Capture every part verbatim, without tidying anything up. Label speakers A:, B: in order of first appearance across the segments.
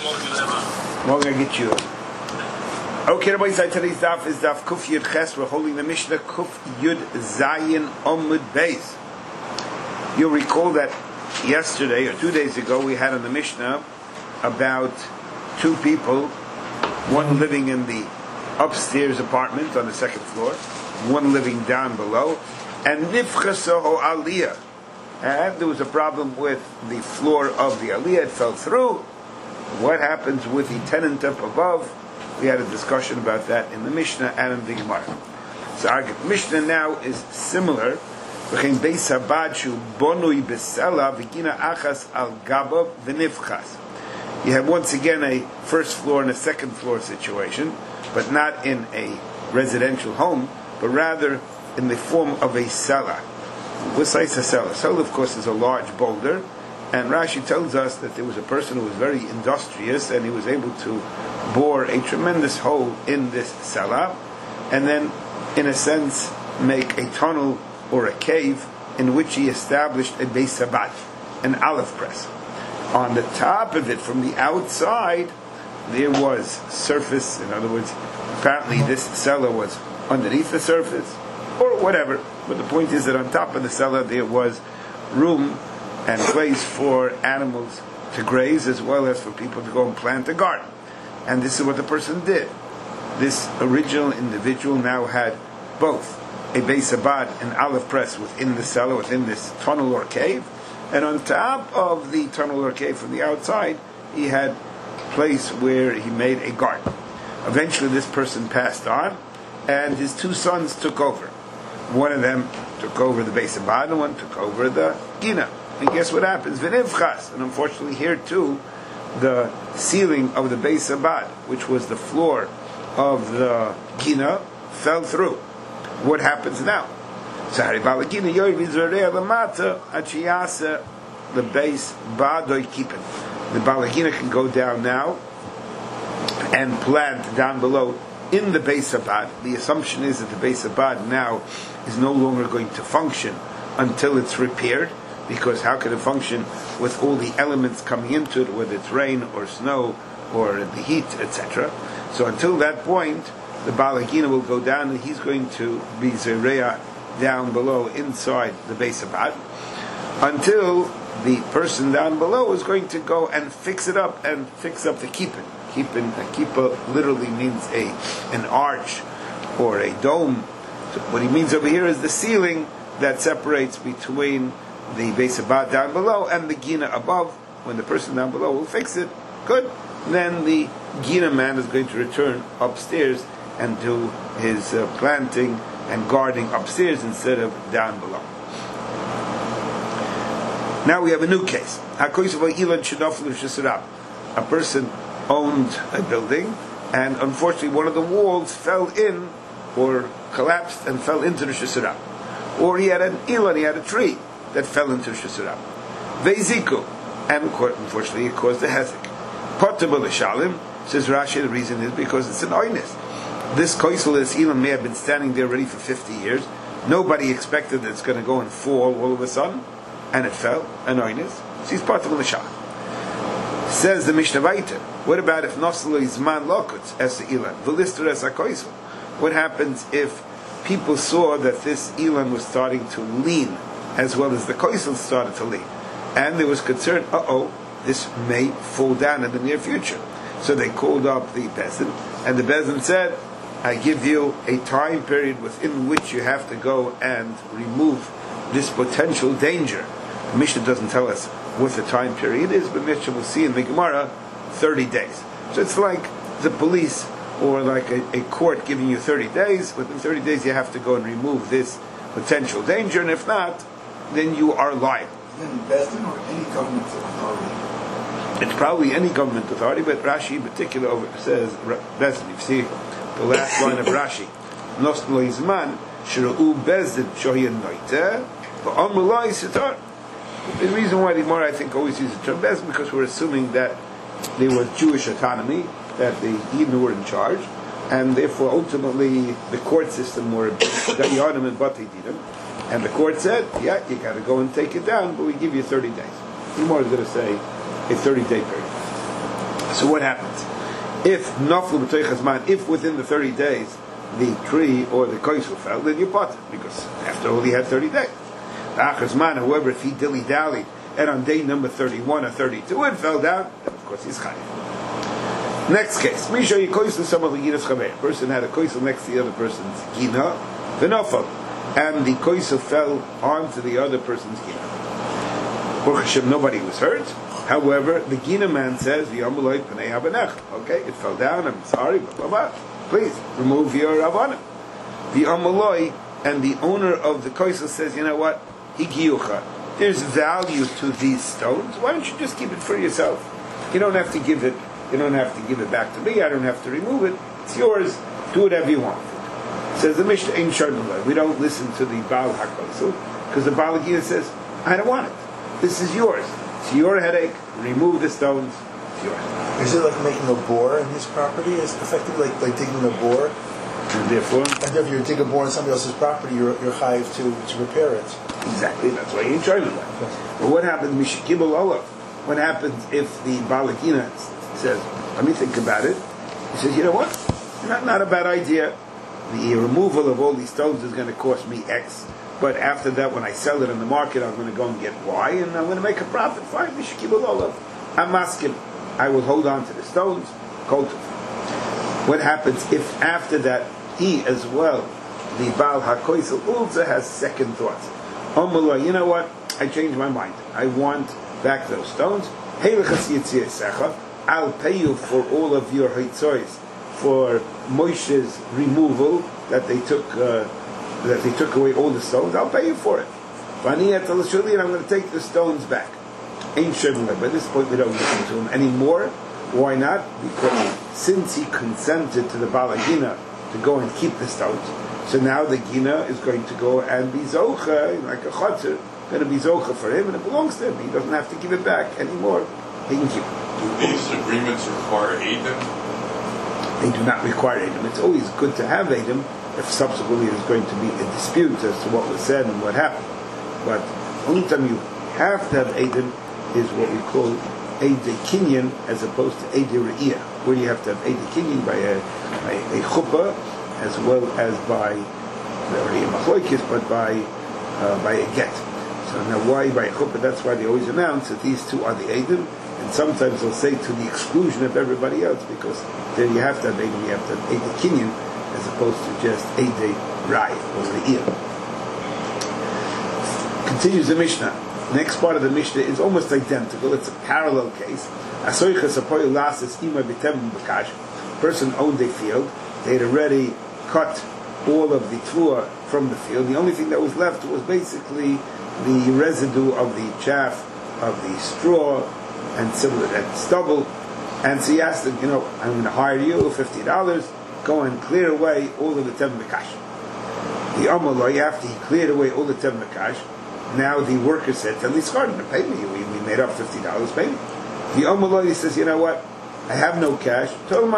A: We're going to get you. Okay, everybody, today's daf is daf Kuf Yud Ches. We're holding the Mishnah Kuf Yud Zayin Omud Beis. You'll recall that yesterday or two days ago we had on the Mishnah about two people, one living in the upstairs apartment on the second floor, one living down below, and Nifchaso Aliyah. And there was a problem with the floor of the Aliyah, it fell through. What happens with the tenant up above? We had a discussion about that in the Mishnah and in the Gemara. So our Mishnah now is similar. You have once again a first floor and a second floor situation, but not in a residential home, but rather in the form of a cellar. What size a cellar? Cellar, of course, is a large boulder, and Rashi tells us that there was a person who was very industrious, and he was able to bore a tremendous hole in this cellar, and then, in a sense, make a tunnel or a cave in which he established a Beis Sabat, an olive press. On the top of it, from the outside, there was surface. In other words, apparently this cellar was underneath the surface, or whatever. But the point is that on top of the cellar there was room and place for animals to graze, as well as for people to go and plant a garden. And this is what the person did. This original individual now had both a Beis Sabat, an olive press within the cellar, within this tunnel or cave, and on top of the tunnel or cave from the outside, he had a place where he made a garden. Eventually this person passed on, and his two sons took over. One of them took over the Beis Sabat, and one took over the Gina. And guess what happens? V'nivchas. And unfortunately here too, the ceiling of the Beis Sabat, which was the floor of the Gina, fell through. What happens now? So the Beis Badoy Kippen. The Balagina can go down now and plant down below in the Beis Sabat. The assumption is that the Beis Sabat now is no longer going to function until it's repaired, because how can it function with all the elements coming into it, whether it's rain or snow or the heat, et cetera. So until that point, the Balagina will go down, and he's going to be Zereya down below inside the Beis Sabat, until the person down below is going to go and fix it up and fix up the kippah. Kippah, a kippah literally means a an arch or a dome. So what he means over here is the ceiling that separates between the Beis Sabat down below and the Gina above. When the person down below will fix it, good. Then the Gina man is going to return upstairs and do his uh, planting and gardening upstairs instead of down below. Now we have a new case. A person owned a building, and unfortunately one of the walls fell in or collapsed and fell into the Shesirah. Or he had an ilan, he had a tree that fell into the Shesirah. Veiziku, and unfortunately it caused a hezek. Potable Shalim, says Rashi, the reason is because it's an oinus. This koisel, this ilan, may have been standing there already for fifty years. Nobody expected that it's going to go and fall all of a sudden, and it fell, an oinus. So he's potable Shalim. Says the Mishnah Vayter, what about if Noslo Izman Lokuts as the ilan, V'lister as a koisel? What happens if people saw that this ilan was starting to lean, as well as the koisel started to lean, and there was concern, uh-oh, this may fall down in the near future. So they called up the Bezin, and the Bezin said, I give you a time period within which you have to go and remove this potential danger. The Mishnah doesn't tell us what the time period is, but Mishnah will see in the Gemara thirty days. So it's like the police or like a, a court giving you thirty days. Within thirty days you have to go and remove this potential danger, and if not, then you are liable.
B: Then Bezdin or any government authority?
A: It's probably any government authority, but Rashi in particular over says Bezdin. You see the last line of Rashi. Nos lo izman shira'u Bezdin shohiyan noiter v'amru lo yisitar. The reason why the Gemara, I think, always uses the term Bezdin, because we're assuming that there was Jewish autonomy, that the Eden were in charge, and therefore ultimately the court system were Dayanim and Batei Dinim, and the court said, yeah, you got to go and take it down, but we give you thirty days. The Gemara is going to say a thirty-day period. So what happens? If naflu b'toich hazman, if within the thirty days the tree or the koisel fell, then you pot it, because after all he had thirty days. The achazman, however, if he dilly-dallied, and on day number thirty-one or thirty-two it fell down, then of course he's chayiv. Next case, Misha Yikoisel Samach Ginas Chavei. A person had a koisel next to the other person's gina, v'nofal, and the koisel fell onto the other person's gina. Baruch Hashem, nobody was hurt. However, the gina man says, "V'yamuloi pnei habanech." Okay, it fell down. I'm sorry, blah blah blah. Please remove your avanim. V'yamuloi, and the owner of the koisel says, "You know what? Higiyucha. There's value to these stones. Why don't you just keep it for yourself? You don't have to give it. You don't have to give it back to me. I don't have to remove it. It's yours. Do whatever you want." Says the Mishnah, "Ein sharmulai." We don't listen to the Baal HaKoisel because the Baal HaGina says, "I don't want it. This is yours. It's your headache. Remove the stones. It's yours."
C: Is it like making a bore in his property? Is it effectively like, like digging a bore?
A: And therefore,
C: and if you dig a bore on somebody else's property, you're, you're chayiv to, to repair it.
A: Exactly. That's why you enjoy it. But what happens? Mishikibul olav. What happens if the Baal HaGina says, "Let me think about it"? He says, "You know what? Not not a bad idea. The removal of all these stones is going to cost me X. But after that, when I sell it in the market, I'm going to go and get Y, and I'm going to make a profit. Fine, Mishikibul olav. I'm asking. I will hold on to the stones. Kultiv." What happens if after that he as well, the Baal HaKoisel, also has second thoughts? Omullah, you know what? I changed my mind. I want back those stones. I'll pay you for all of your hitzois, for Moshe's removal, that they took uh, that they took away all the stones. I'll pay you for it. And I'm going to take the stones back. Ain't Shemullah. By this point, we don't listen to him anymore. Why not? Because since he consented to the Baal HaGina to go and keep the stones, so now the Gina is going to go and be Zocha, like a Chotzer, going to be Zocha for him, and it belongs to him. He doesn't have to give it back anymore. He can keep it.
D: Do these agreements require Edom?
A: They do not require Edom. It's always good to have Edom if subsequently there's going to be a dispute as to what was said and what happened. But the only time you have to have Edom is what we call Eidei Kinyan, as opposed to Eidei Re'iyah, where you have to have Eidei Kinyan by a, by a chuppah, as well as by, already a machloikis, but by uh, by a get. So now why by a chuppah? That's why they always announce that these two are the Eidim, and sometimes they'll say to the exclusion of everybody else, because there you have to have Eidim, you have to have Eidei Kinyan, as opposed to just Eidei Rai, or Re'iyah. Continues the Mishnah. Next part of the Mishnah is almost identical. It's a parallel case. Person owned a field. They had already cut all of the tfuah from the field. The only thing that was left was basically the residue of the chaff, of the straw, and similar and stubble. And so he asked them, you know, I'm going to hire you fifty dollars. Go and clear away all of the tev mekash. The Amalai, after he cleared away all the tev mekash, now the worker said, "Tell me, to pay me. We, we made up fifty dollars. Pay me." The Omaloi says, "You know what? I have no cash.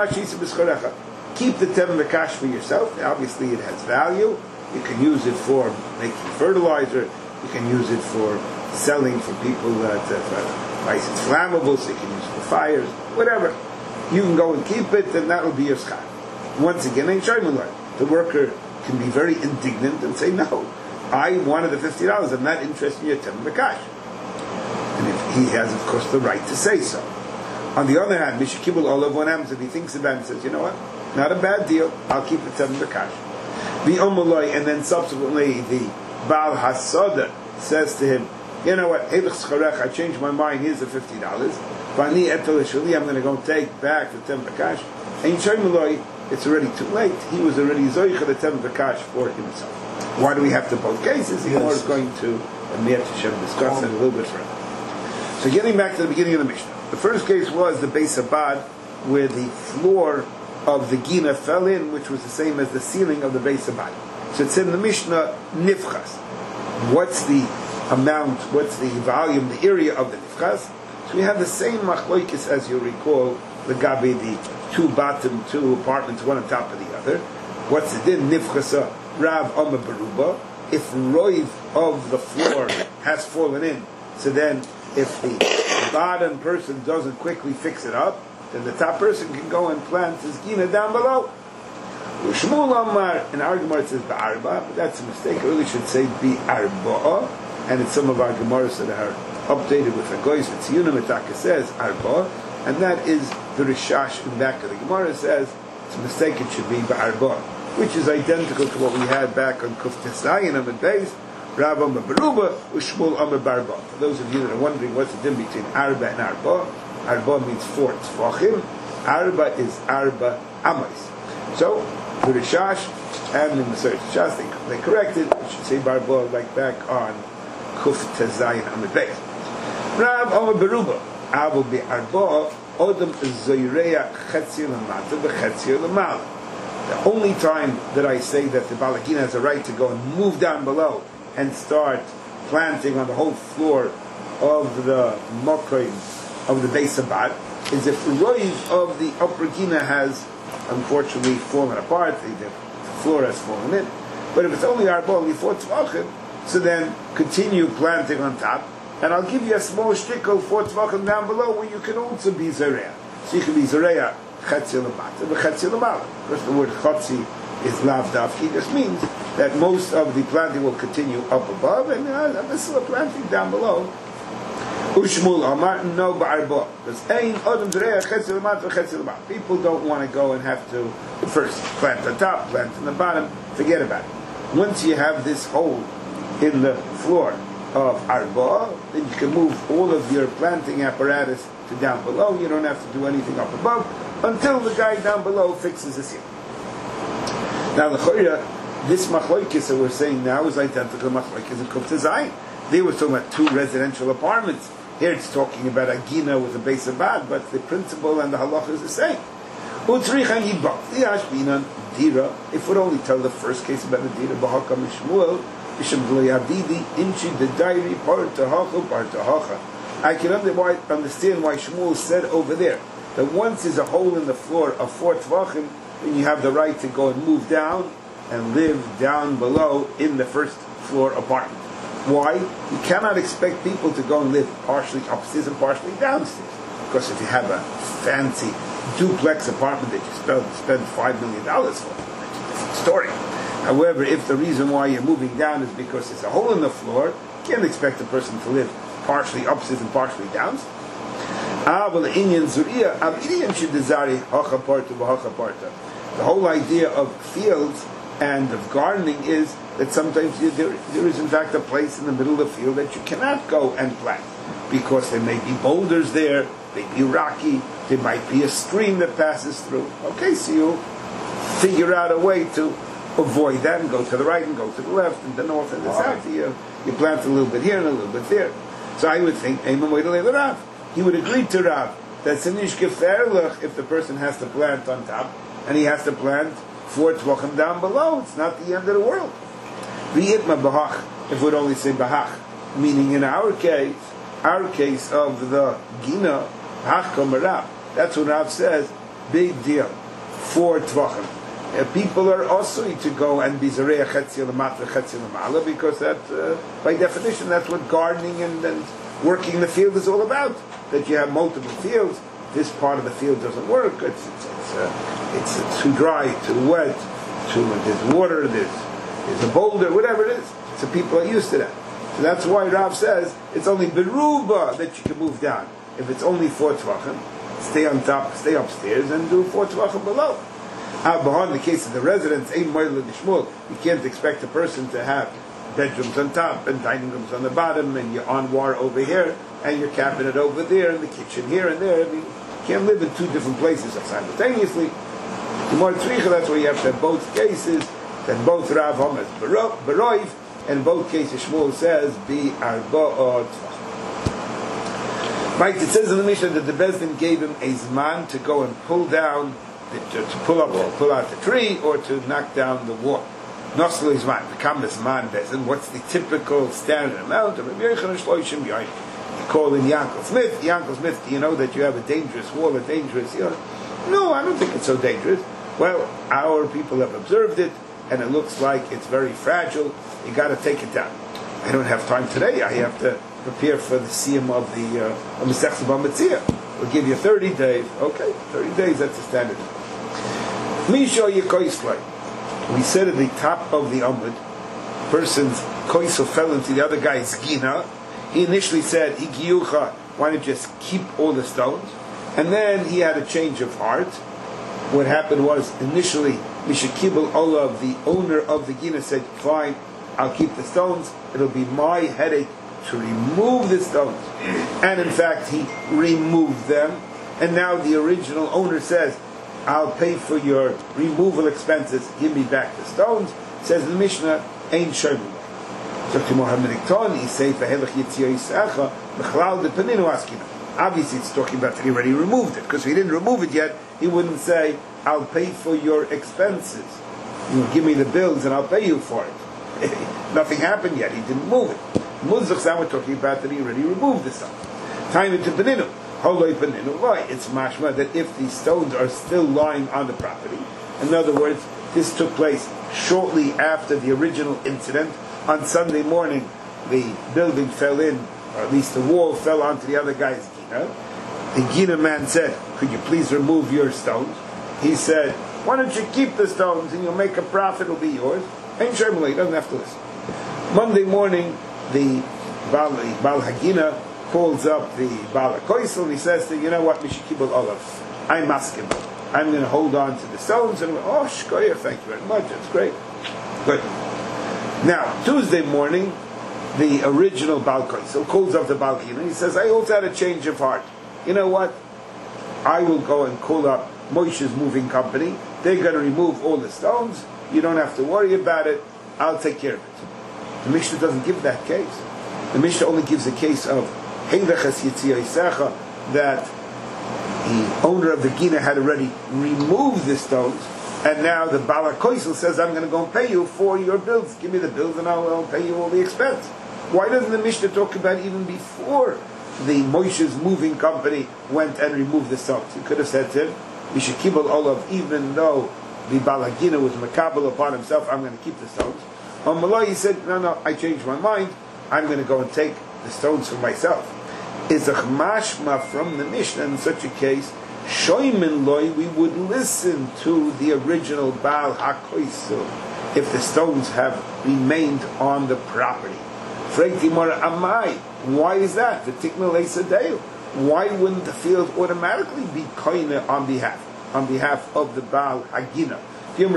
A: Keep the tev mekash for yourself. Obviously, it has value. You can use it for making fertilizer. You can use it for selling for people that uh, it's flammable, so you can use it for fires. Whatever. You can go and keep it, and that will be your schar." Once again, ain't Shaimalai. The worker can be very indignant and say, "No. I wanted the fifty dollars. I'm not interested in your tev mekash." And if he has, of course, the right to say so. On the other hand, Mishikibul Olav, what happens if he thinks about it and says, "You know what? Not a bad deal. I'll keep the tev mekash." The Omaloi, and then subsequently the Baal Hasoda says to him, "You know what? I changed my mind. Here's the fifty dollars. I'm going to go and take back the tev mekash." And Shaimaloi, it's already too late. He was already zoich the tev mekash for himself. Why do we have to both cases? The Gemara is going to Amir Hashem discuss it a little bit further. So getting back to the beginning of the Mishnah. The first case was the Beis Abad, where the floor of the Gina fell in, which was the same as the ceiling of the Beis Abad. So it's in the Mishnah, Nifchas. What's the amount, what's the volume, the area of the Nifchas? So we have the same machloikis, as you recall, the Gabi, the two bottom, two apartments, one on top of the other. What's the din? Nifchasa Rav Amma Baruba. If roiv of the floor has fallen in, so then if the bottom person doesn't quickly fix it up, then the top person can go and plant his gina down below. Shmuel Amar, in our Gemara it says Ba'arba, but that's a mistake. It really should say Bi'arba'a, and it's some of our Gemaras that are updated with a goyis. It's Yunamitaka says Arba, and that is the Rishash in the back of the Gemara says it's a mistake, it should be Ba'arba, which is identical to what we had back on Kuf Tesayin Amid Beis, Rav Amar Baruba, Ushmul Amar Barba. For those of you that are wondering what's the difference between Arba and Arba, Arba means four Tzvachim, Arba is Arba Amais. So, the Rishash and the Maseret Shas, they, they corrected, it should say Barba like back on Kuf Tezayin Amid Beis. Rav Amar Baruba, Abu Bi Arba, Odom Zoyreya Chetzi Lamata, Bechetzi Lamala. The only time that I say that the Balagina has a right to go and move down below and start planting on the whole floor of the Mokoim of the Beis Abad is if the roiv of the upper Gina has unfortunately fallen apart, the, the floor has fallen in. But if it's only Arba, only four Tzvachim, so then continue planting on top, and I'll give you a small shtickle four Tzvachim down below where you can also be Zereya. So you can be Zereya Chetzi L'mata, Chetzi L'mala. Of course the word Chetzi is lav dafki, just means that most of the planting will continue up above, and uh, this is a planting down below. Ushmul Amar, no ba'arba. Because ein odom Zereya Chetzi L'mata, Chetzi L'mala. People don't want to go and have to first plant the top, plant in the bottom, forget about it. Once you have this hole in the floor of Arba, then you can move all of your planting apparatus to down below. You don't have to do anything up above until the guy down below fixes the ceiling. Now, the this machlokes that we're saying now is identical to machlokes in Kuf Tezayin. They were talking about two residential apartments. Here it's talking about a gina with a base of bad, but the principle and the halacha is the same. If we'd only tell the first case about the dira, Bahakam Shmuel, I can understand why Shmuel said over there that once there's a hole in the floor of four tvachim, then you have the right to go and move down and live down below in the first floor apartment. Why? You cannot expect people to go and live partially upstairs and partially downstairs. Because if you have a fancy duplex apartment that you spend, spend five million dollars for, that's a different story. However, if the reason why you're moving down is because there's a hole in the floor, you can't expect a person to live partially upstairs and partially downstairs. The whole idea of fields and of gardening is that sometimes you, there, there is in fact a place in the middle of the field that you cannot go and plant because there may be boulders there, may be rocky, there might be a stream that passes through. Okay, so you figure out a way to avoid that and go to the right and go to the left and the north and the south. You, you plant a little bit here and a little bit there. So I would think, he would agree to Rav that it's nish gefährlich if the person has to plant on top and he has to plant four tvachim down below. It's not the end of the world. V'yitma bahach, if we'd only say bahach, meaning in our case, our case of the gina, hachkom Rav. That's what Rav says, big deal, four tvachim. Uh, people are also to go and be Zereya Chetzi L'mata, Chetzi L'mala, because that, uh, by definition, that's what gardening and, and working the field is all about. That you have multiple fields. This part of the field doesn't work. It's it's it's, uh, it's, it's too dry, too wet, too there's water, there's there's a boulder, whatever it is. So people are used to that. So that's why Rav says it's only beruba that you can move down. If it's only four tvachim, stay on top, stay upstairs, and do four tvachim below. Uh, in the case of the residence, you can't expect a person to have bedrooms on top and dining rooms on the bottom and your armoire over here and your cabinet over there and the kitchen here and there. I mean, you can't live in two different places simultaneously. That's why you have to have both cases, that both Rav Hamas Baroiv, and both cases Shmuel says, be Arba Right, it says in the Mishnah that the Bezdin gave him a zman to go and pull down, to, to pull up or pull out the tree or to knock down the wall. Nosel is man, become this man Bezdin. What's the typical standard amount of Rabbi Yochanan Shloshim Yoim? You call in Yankel Smith. Yankel Smith, do you know that you have a dangerous wall, a dangerous, you know? No, I don't think it's so dangerous. Well, our people have observed it, and it looks like it's very fragile. You got to take it down. I don't have time today. I have to prepare for the siyum of the uh, Masechta Bava Metzia. we'll give you thirty days. Okay, thirty days, that's the standard. Misha Yekoislay. We said at the top of the Amud, person's koisel fell into the other guy's gina. He initially said, Higiyucha, why don't you just keep all the stones? And then he had a change of heart. What happened was, initially, Mishakibel Olav, the owner of the gina, said, fine, I'll keep the stones. It'll be my headache to remove the stones. And in fact, he removed them. And now the original owner says, I'll pay for your removal expenses, give me back the stones. Says the Mishnah, Ein Shomim. So to Mohammed Iktani, say, V'helech Yitzio Yisacha, B'chlal de Peninu Askina. Obviously it's talking about that he already removed it, because if he didn't remove it yet, he wouldn't say, I'll pay for your expenses. You give me the bills and I'll pay you for it. Nothing happened yet, he didn't move it. Muzach Sam, we're talking about that he already removed the stone. Time into Peninu. Holoi Peninu. Why? It's mashma that if these stones are still lying on the property, in other words, this took place shortly after the original incident. On Sunday morning, the building fell in, or at least the wall fell onto the other guy's gina. The gina man said, could you please remove your stones? He said, why don't you keep the stones and you'll make a profit, it'll be yours. Ain't sure, he doesn't have to listen. Monday morning, the Baal, Baal Hagina calls up the Baal HaKoisel and he says to him, you know what, Mishikibul Olav, I'm asking. I'm going to hold on to the stones. And oh, shkoyer, thank you very much, that's great. Good. Now, Tuesday morning, the original Baal HaKoisel calls up the Baal Hagina and he says, I also had a change of heart. You know what? I will go and call up Moshe's moving company. They're going to remove all the stones. You don't have to worry about it. I'll take care of it. The Mishnah doesn't give that case. The Mishnah only gives a case of Heileches Yitzia Isacha, that the owner of the Gina had already removed the stones, and now the Baal HaKoisel says, I'm going to go and pay you for your bills. Give me the bills and I'll, I'll pay you all the expense. Why doesn't the Mishnah talk about even before the Moshe's moving company went and removed the stones? He could have said to him, Mishakibel Olav, even though the Baal HaGina was makabel upon himself, I'm going to keep the stones. On Malay, he said, no, no, I changed my mind. I'm going to go and take the stones for myself. Is a mashma from the Mishnah in such a case, shoymin loy, we would listen to the original Baal HaKoisel if the stones have remained on the property. Freiti mora amai. Why is that? The tikna leisadeu. Why wouldn't the field automatically be koine on behalf on behalf of the Baal Hagina? And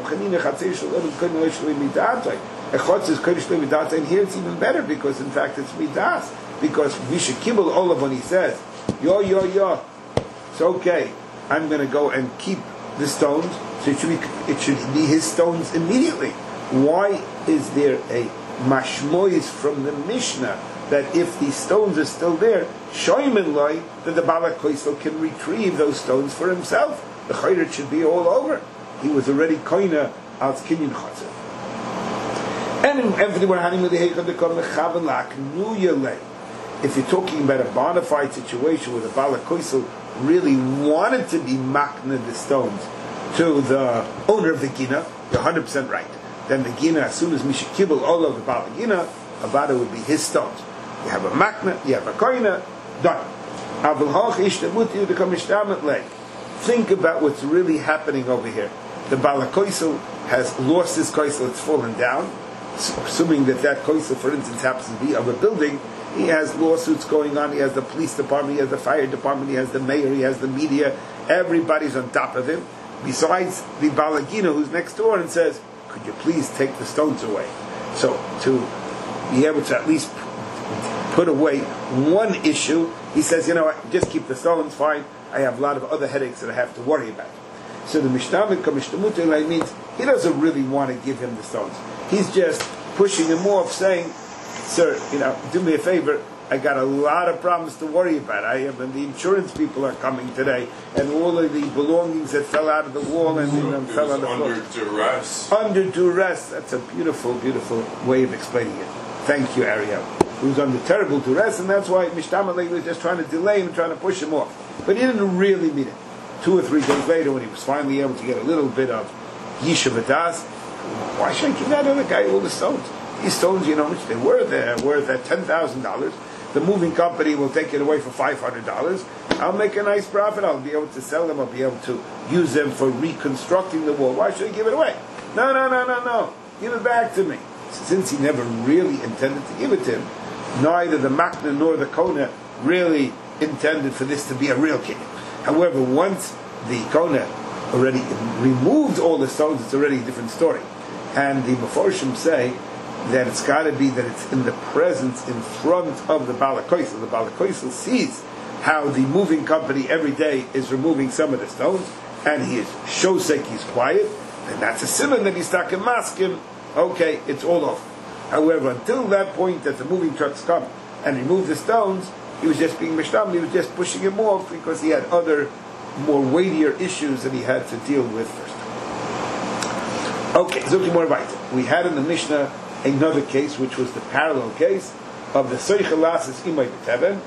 A: here it's even better because in fact it's midas. Because Mishakibel Olav, when he says, yo, yo, yo, it's okay, I'm going to go and keep the stones, so it should be, it should be his stones immediately. Why is there a mashmois from the Mishnah that if the stones are still there, shoymin loy, that the Baal HaKoisel can retrieve those stones for himself? The chayret should be all over. He was already koina als kinyan chatzah. And everything we're having with the heikon to come lechaven lak nu yelei. If you're talking about a bona fide situation where the Baal HaKoisel really wanted to be makna the stones to the owner of the Gina, you're one hundred percent right. Then the Gina, as soon as Mishakibel all of the Baal Gina, Avada would be his stones. You have a makna, you have a koina, done. Think about what's really happening over here. The Baal HaKoisel has lost his koisel, it's fallen down. So, assuming that that koisel, for instance, happens to be of a building, he has lawsuits going on, he has the police department, he has the fire department, he has the mayor, he has the media, everybody's on top of him. Besides the Baal Hagina who's next door and says, could you please take the stones away? So, to be able to at least put away one issue, he says, you know what, just keep the stones, fine. I have a lot of other headaches that I have to worry about. So the Mishnah means he doesn't really want to give him the stones. He's just pushing him off, saying, sir, you know, do me a favor, I got a lot of problems to worry about. I have, and the insurance people are coming today, and all of the belongings that fell out of the wall and you know, fell on the floor.
D: Under duress.
A: Under duress. That's a beautiful, beautiful way of explaining it. Thank you, Ariel. He was under terrible duress, and that's why Mishnah was just trying to delay him and trying to push him off. But he didn't really mean it. Two or three days later, when he was finally able to get a little bit of Yishuv Adas, why should I give that other guy all the stones? These stones, you know how much they're worth? They're worth at ten thousand dollars. The moving company will take it away for five hundred dollars. I'll make a nice profit. I'll be able to sell them. I'll be able to use them for reconstructing the wall. Why should I give it away? No, no, no, no, no. Give it back to me. Since he never really intended to give it to him, neither the Makna nor the Kona really intended for this to be a real king. However, once the Kona already removed all the stones, it's already a different story. And the Meforshim say that it's got to be that it's in the presence, in front of the Balakoisel. The Balakoisel sees how the moving company every day is removing some of the stones, and he is shosek, he's quiet, and that's a simon that he's stuck in maskim. Okay, it's all off. However, until that point that the moving trucks come and remove the stones, he was just being mishtam, he was just pushing him off because he had other more weightier issues that he had to deal with first. Okay, Zuki more right. We had in the Mishnah another case, which was the parallel case of the Seichel Lasis Imay B'Teben.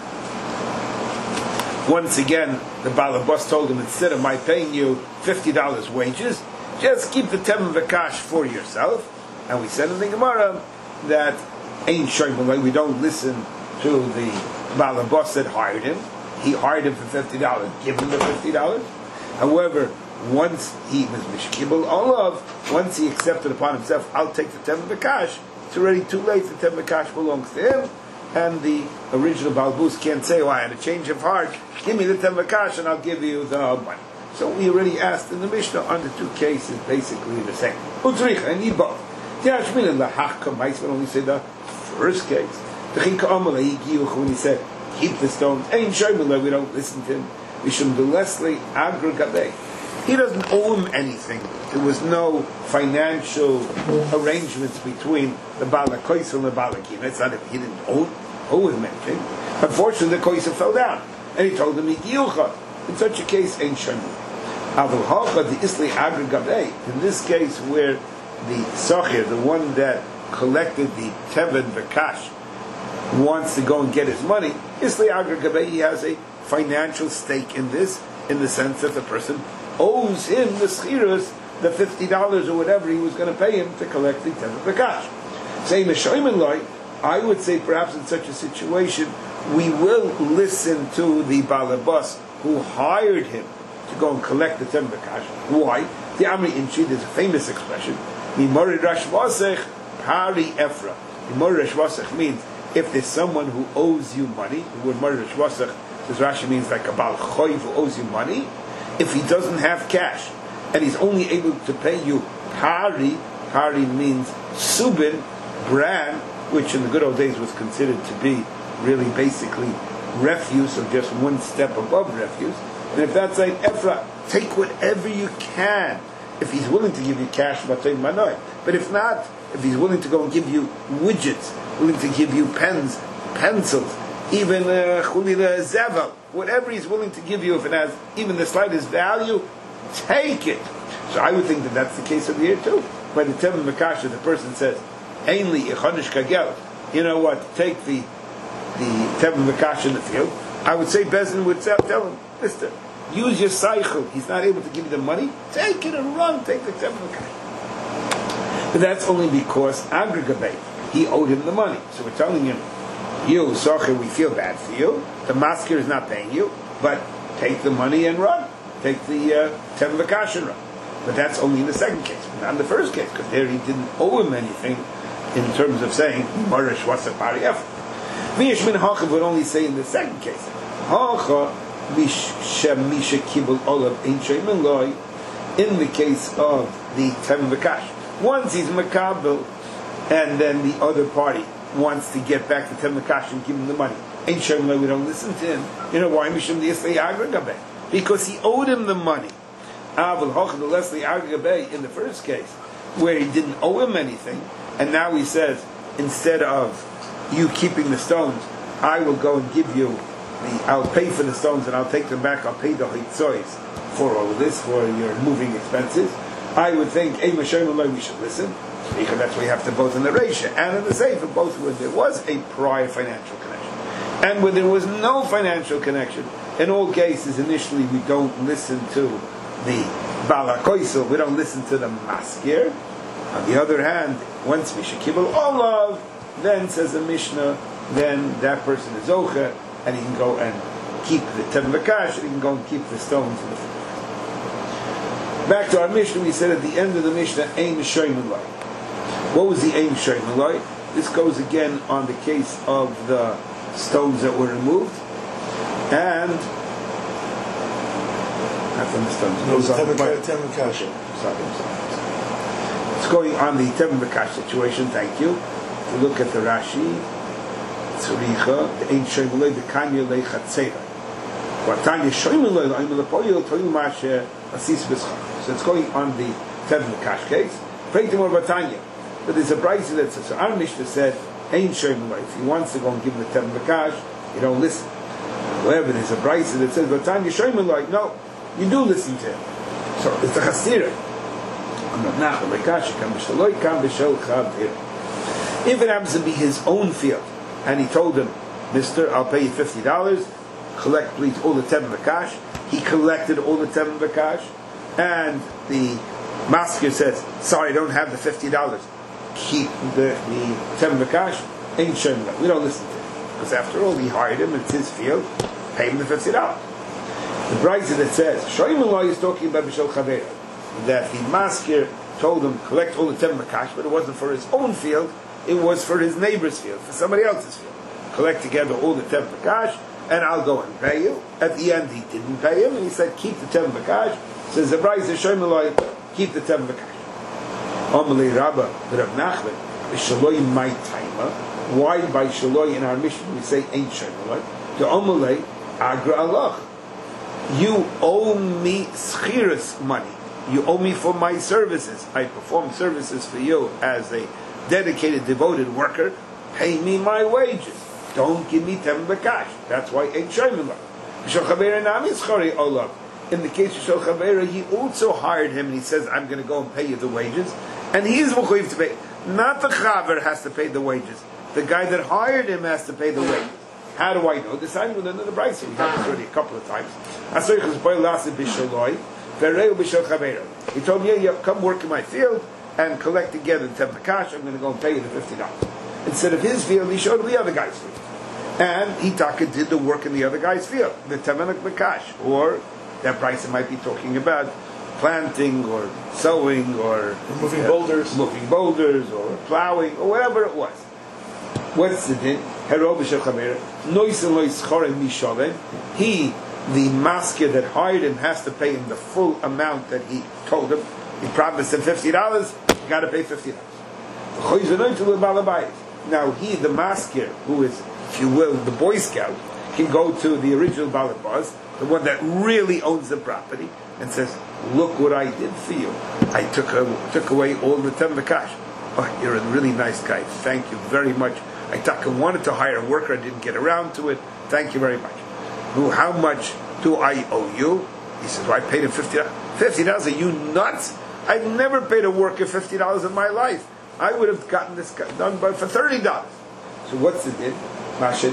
A: Once again, the Balabas told him, instead of my paying you fifty dollars wages, just keep the Teben V'Kash for yourself. And we said in the Gemara that Ein Shoymalei, we don't listen to the Balabas that hired him. He hired him for fifty dollars, give him the fifty dollars. However, once he was Mishkibel Olav, once he accepted upon himself, I'll take the Teben V'Kash, it's already too late, the Teben V'Kash belongs to him. And the original Balbus can't say, oh, I had a change of heart, give me the Teben V'Kash and I'll give you the money. So we already asked in the Mishnah on the two cases, basically the same. Utzricha, and you both. The Ashmin and the Hachka might only say the first case. The Chinka Amalei Giyuch, when he said, keep the stones, Ein Shoymalei, we don't listen to him. We should do Leslie Agra Gabei. He doesn't owe him anything. There was no financial arrangements between the Balakois and the Balakin. It's not if he didn't owe, owe him anything. Unfortunately, the Koisa fell down. And he told him, in such a case, ain't Shoymalei. Avul Hacha, the Isli Agra Gabei. In this case, where the Sachir, the one that collected the Teben V'Kash, wants to go and get his money, Isli Agra Gabei, he has a financial stake in this, in the sense that the person owes him the schiras, the fifty dollars or whatever he was going to pay him to collect the Teben V'Kash. Saying the Shoymalei, I would say perhaps in such a situation, we will listen to the Balabas who hired him to go and collect the Teben V'Kash. Why? The Amri Inchi, there's a famous expression, Mimori Rashvasech Pari Efra. Mimori Rashvasech means if there's someone who owes you money, the word Mimori Rashvasech, says Rashi, means like a Baal Choiv who owes you money. If he doesn't have cash and he's only able to pay you Pari, Pari means Subin, bran, which in the good old days was considered to be really basically refuse, or just one step above refuse. And if that's like Efra, take whatever you can. If he's willing to give you cash, but if not, if he's willing to go and give you widgets, willing to give you pens, pencils, even chulila uh, zevel, whatever he's willing to give you, if it has even the slightest value, take it. So I would think that that's the case over here too. By the Teben V'Kash, the person says, "Ainli ichonish kagel." You know what? Take the the Teben V'Kash in the field. I would say Bezin would tell him, Mister, use your cycle. He's not able to give you the money. Take it and run. Take the Teben V'Kash. But that's only because Agrigabate, he owed him the money. So we're telling him, you, Socher, we feel bad for you. The masker is not paying you, but take the money and run. Take the uh, Teben V'Kash and run. But that's only in the second case, not in the first case, because there he didn't owe him anything in terms of saying, Marish was a pariyaf. Mish min Hacha would only say in the second case, Hacha misha kibul olav ein shoymalei, in the case of the Teben V'Kash. Once he's makabel, and then the other party wants to get back the Teben V'Kash and give him the money. Ein shoymalei, we don't listen to him. You know why? Mishum di'asei agragabe, because he owed him the money. Avul Hacha the Leslie agragabe in the first case, where he didn't owe him anything, and now he says, instead of you keeping the stones, I will go and give you the, I'll pay for the stones and I'll take them back, I'll pay the hitzois for all of this, for your moving expenses. I would think, Ei Mashoymalei, we should listen, because that's why you have to both in the Reisha and in the Sefer, both where there was a prior financial connection. And when there was no financial connection, in all cases, initially we don't listen to the Balakoisel, we don't listen to the Maskir. On the other hand, once Mishakibel Olav, then says the Mishnah, then that person is Zocha, and he can go and keep the Tevin V'Kash, and he can go and keep the stones in the field. Back to our Mishnah, we said at the end of the Mishnah, Ein Shoyim Eloi. What was the Ein Shoyim Eloi? This goes again on the case of the stones that were removed, and not from the stones.
C: No,
A: Those are-
C: Tevin Tevin Kasha.
A: Sorry, I'm sorry. It's going on the Tevin V'Kash situation. Thank you. If you look at the Rashi, Tzuricha, the Ein Shoyim Eloi, the Kanya Leichatzeira. Vatanya Shoyim Eloi, the Ein Lepoyel, Toyu Mashe Asis B'Schach. So it's going on the Tevin V'Kash case. Pray to more Vatanya. But there's a brayso that says, so our Mishnah said, Ein Shoyim Eloi. If he wants to go and give him the Tevin V'Kash, you don't listen. However, there's a brayso that says, Vatanya Shoyim Eloi. No, you do listen to him. So it's a chasira. If it happens to be his own field, and he told him, Mister, I'll pay you fifty dollars, collect please all the Tevin V'Kash. He collected all the Tevin V'Kash, and the masker says, sorry, I don't have the fifty dollars. Keep the, the Tevin V'Kash. Ain't showing that. We don't listen to him. Because after all, we hired him, it's his field, pay him the fifty dollars. The brayso that says, Shoyim Eloi is talking about B'Shel Chavera, that the masker told him, collect all the Tevin V'Kash, but it wasn't for his own field, it was for his neighbor's field, for somebody else's field. Collect together all the Tevin V'Kash, and I'll go and pay you. At the end, he didn't pay him, and he said, keep the Tevin V'Kash. Says the brayso, Shoyim Eloi, keep the Tevin V'Kash. Amalei Rabba, the Rav Nachman, B'Shaloi my taima. Why by Shaloi in our mission we say ain't Shoyim Eloi? To Amalei Agra Allah. You owe me schiras money. You owe me for my services. I perform services for you as a dedicated, devoted worker. Pay me my wages. Don't give me Tevin V'Kash. That's why ain't Shoyim Eloi. B'Shel Chavera nami schari olav. In the case of Shel Chavera, he also hired him, and he says, I'm going to go and pay you the wages. And he is mechuyev to pay. Not the Chaver has to pay the wages. The guy that hired him has to pay the wages. How do I know? This I know the brayso. We had this already a couple of times. He told me, yeah, yeah, come work in my field and collect together the Tevin V'Kash. I'm going to go and pay you the fifty dollars. Instead of his field, he showed him the other guy's field. And he taka did the work in the other guy's field, the Tevin V'Kash. Or that brayso might be talking about planting or sowing or
C: moving
A: uh,
C: boulders,
A: moving boulders or plowing or whatever it was. What's the din? He, the masker that hired him, has to pay him the full amount that he told him. He promised him fifty dollars. You got to pay fifty dollars. Now he, the masker, who is, if you will, the Boy Scout, can go to the original balabas, the one that really owns the property, and says, "Look what I did for you. I took a, took away all the Tevin V'Kash. Oh, you're a really nice guy. Thank you very much. I taka wanted to hire a worker, I didn't get around to it. Thank you very much. Who? How much do I owe you?" He says, "Well, I paid him fifty dollars. Fifty dollars? Are you nuts? I've never paid a worker fifty dollars in my life. I would have gotten this done by for thirty dollars." So what's the din? He can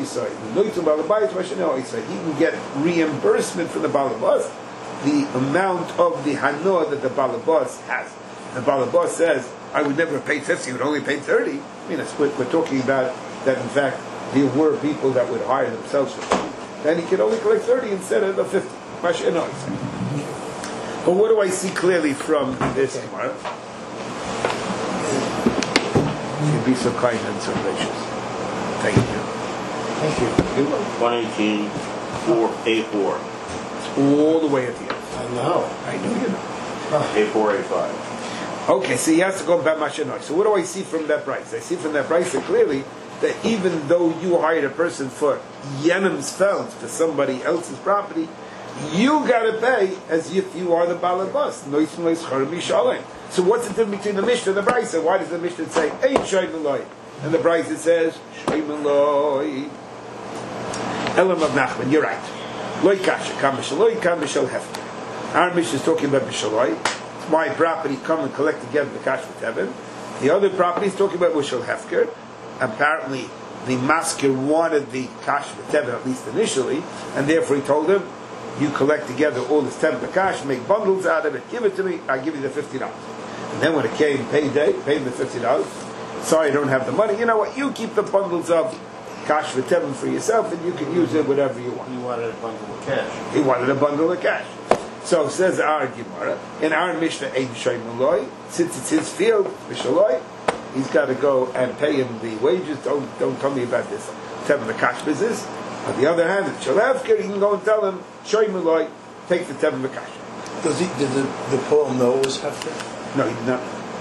A: get reimbursement from the balabas, the amount of the hanoah that the balabas has. The balabas says, "I would never have paid fifty, would only pay thirty." I mean, we're, we're talking about that. In fact, there were people that would hire themselves for fifty. Then he could only collect thirty instead of the fifty. But what do I see clearly from this Gemara? You'd be so kind and so gracious. Thank you.
C: Thank you.
E: one eighteen, four, A four.
A: It's all the way at the end.
C: I know.
A: I know you know.
E: A four, A five.
A: Okay, so he has to go back Mashanoi. So what do I see from that price? I see from that price that clearly that even though you hired a person for Yenim's Feld, for somebody else's property, you got to pay as if you are the balabas. So what's the difference between the Mishnah and the Brisa? Why does the Mishnah say Ein Shoyim Eloi and the Brisa says Shoyim Eloi? Elam of Nachman, you're right. Loi kasha kam b'shaloi kam b'shal hefker. Our Mishnah is talking about b'shaloi. My property, come and collect together the cash with heaven. The other property is talking about b'shal hefker. Apparently, the masker wanted the cash with heaven at least initially, and therefore he told him, "You collect together all this ten cash, make bundles out of it, give it to me. I give you the fifty dollars." And then when it came payday, pay him the fifty dollars. Sorry, I don't have the money. You know what? You keep the bundles of cash for tevim for yourself, and you can use it whatever you want.
E: He wanted a bundle of cash.
A: He wanted a bundle of cash. So says our Gemara, in our Mishnah, Ein Shoy Maloi, since it's his field, Mishaloi, he's got to go and pay him the wages. Don't don't tell me about this tevim the cash business. On the other hand, if Shalevker, you can go and tell him, Shoy Maloi, take the tevim the cash.
C: Does he, did the, the Paul know it was hefker?
A: No, he did not.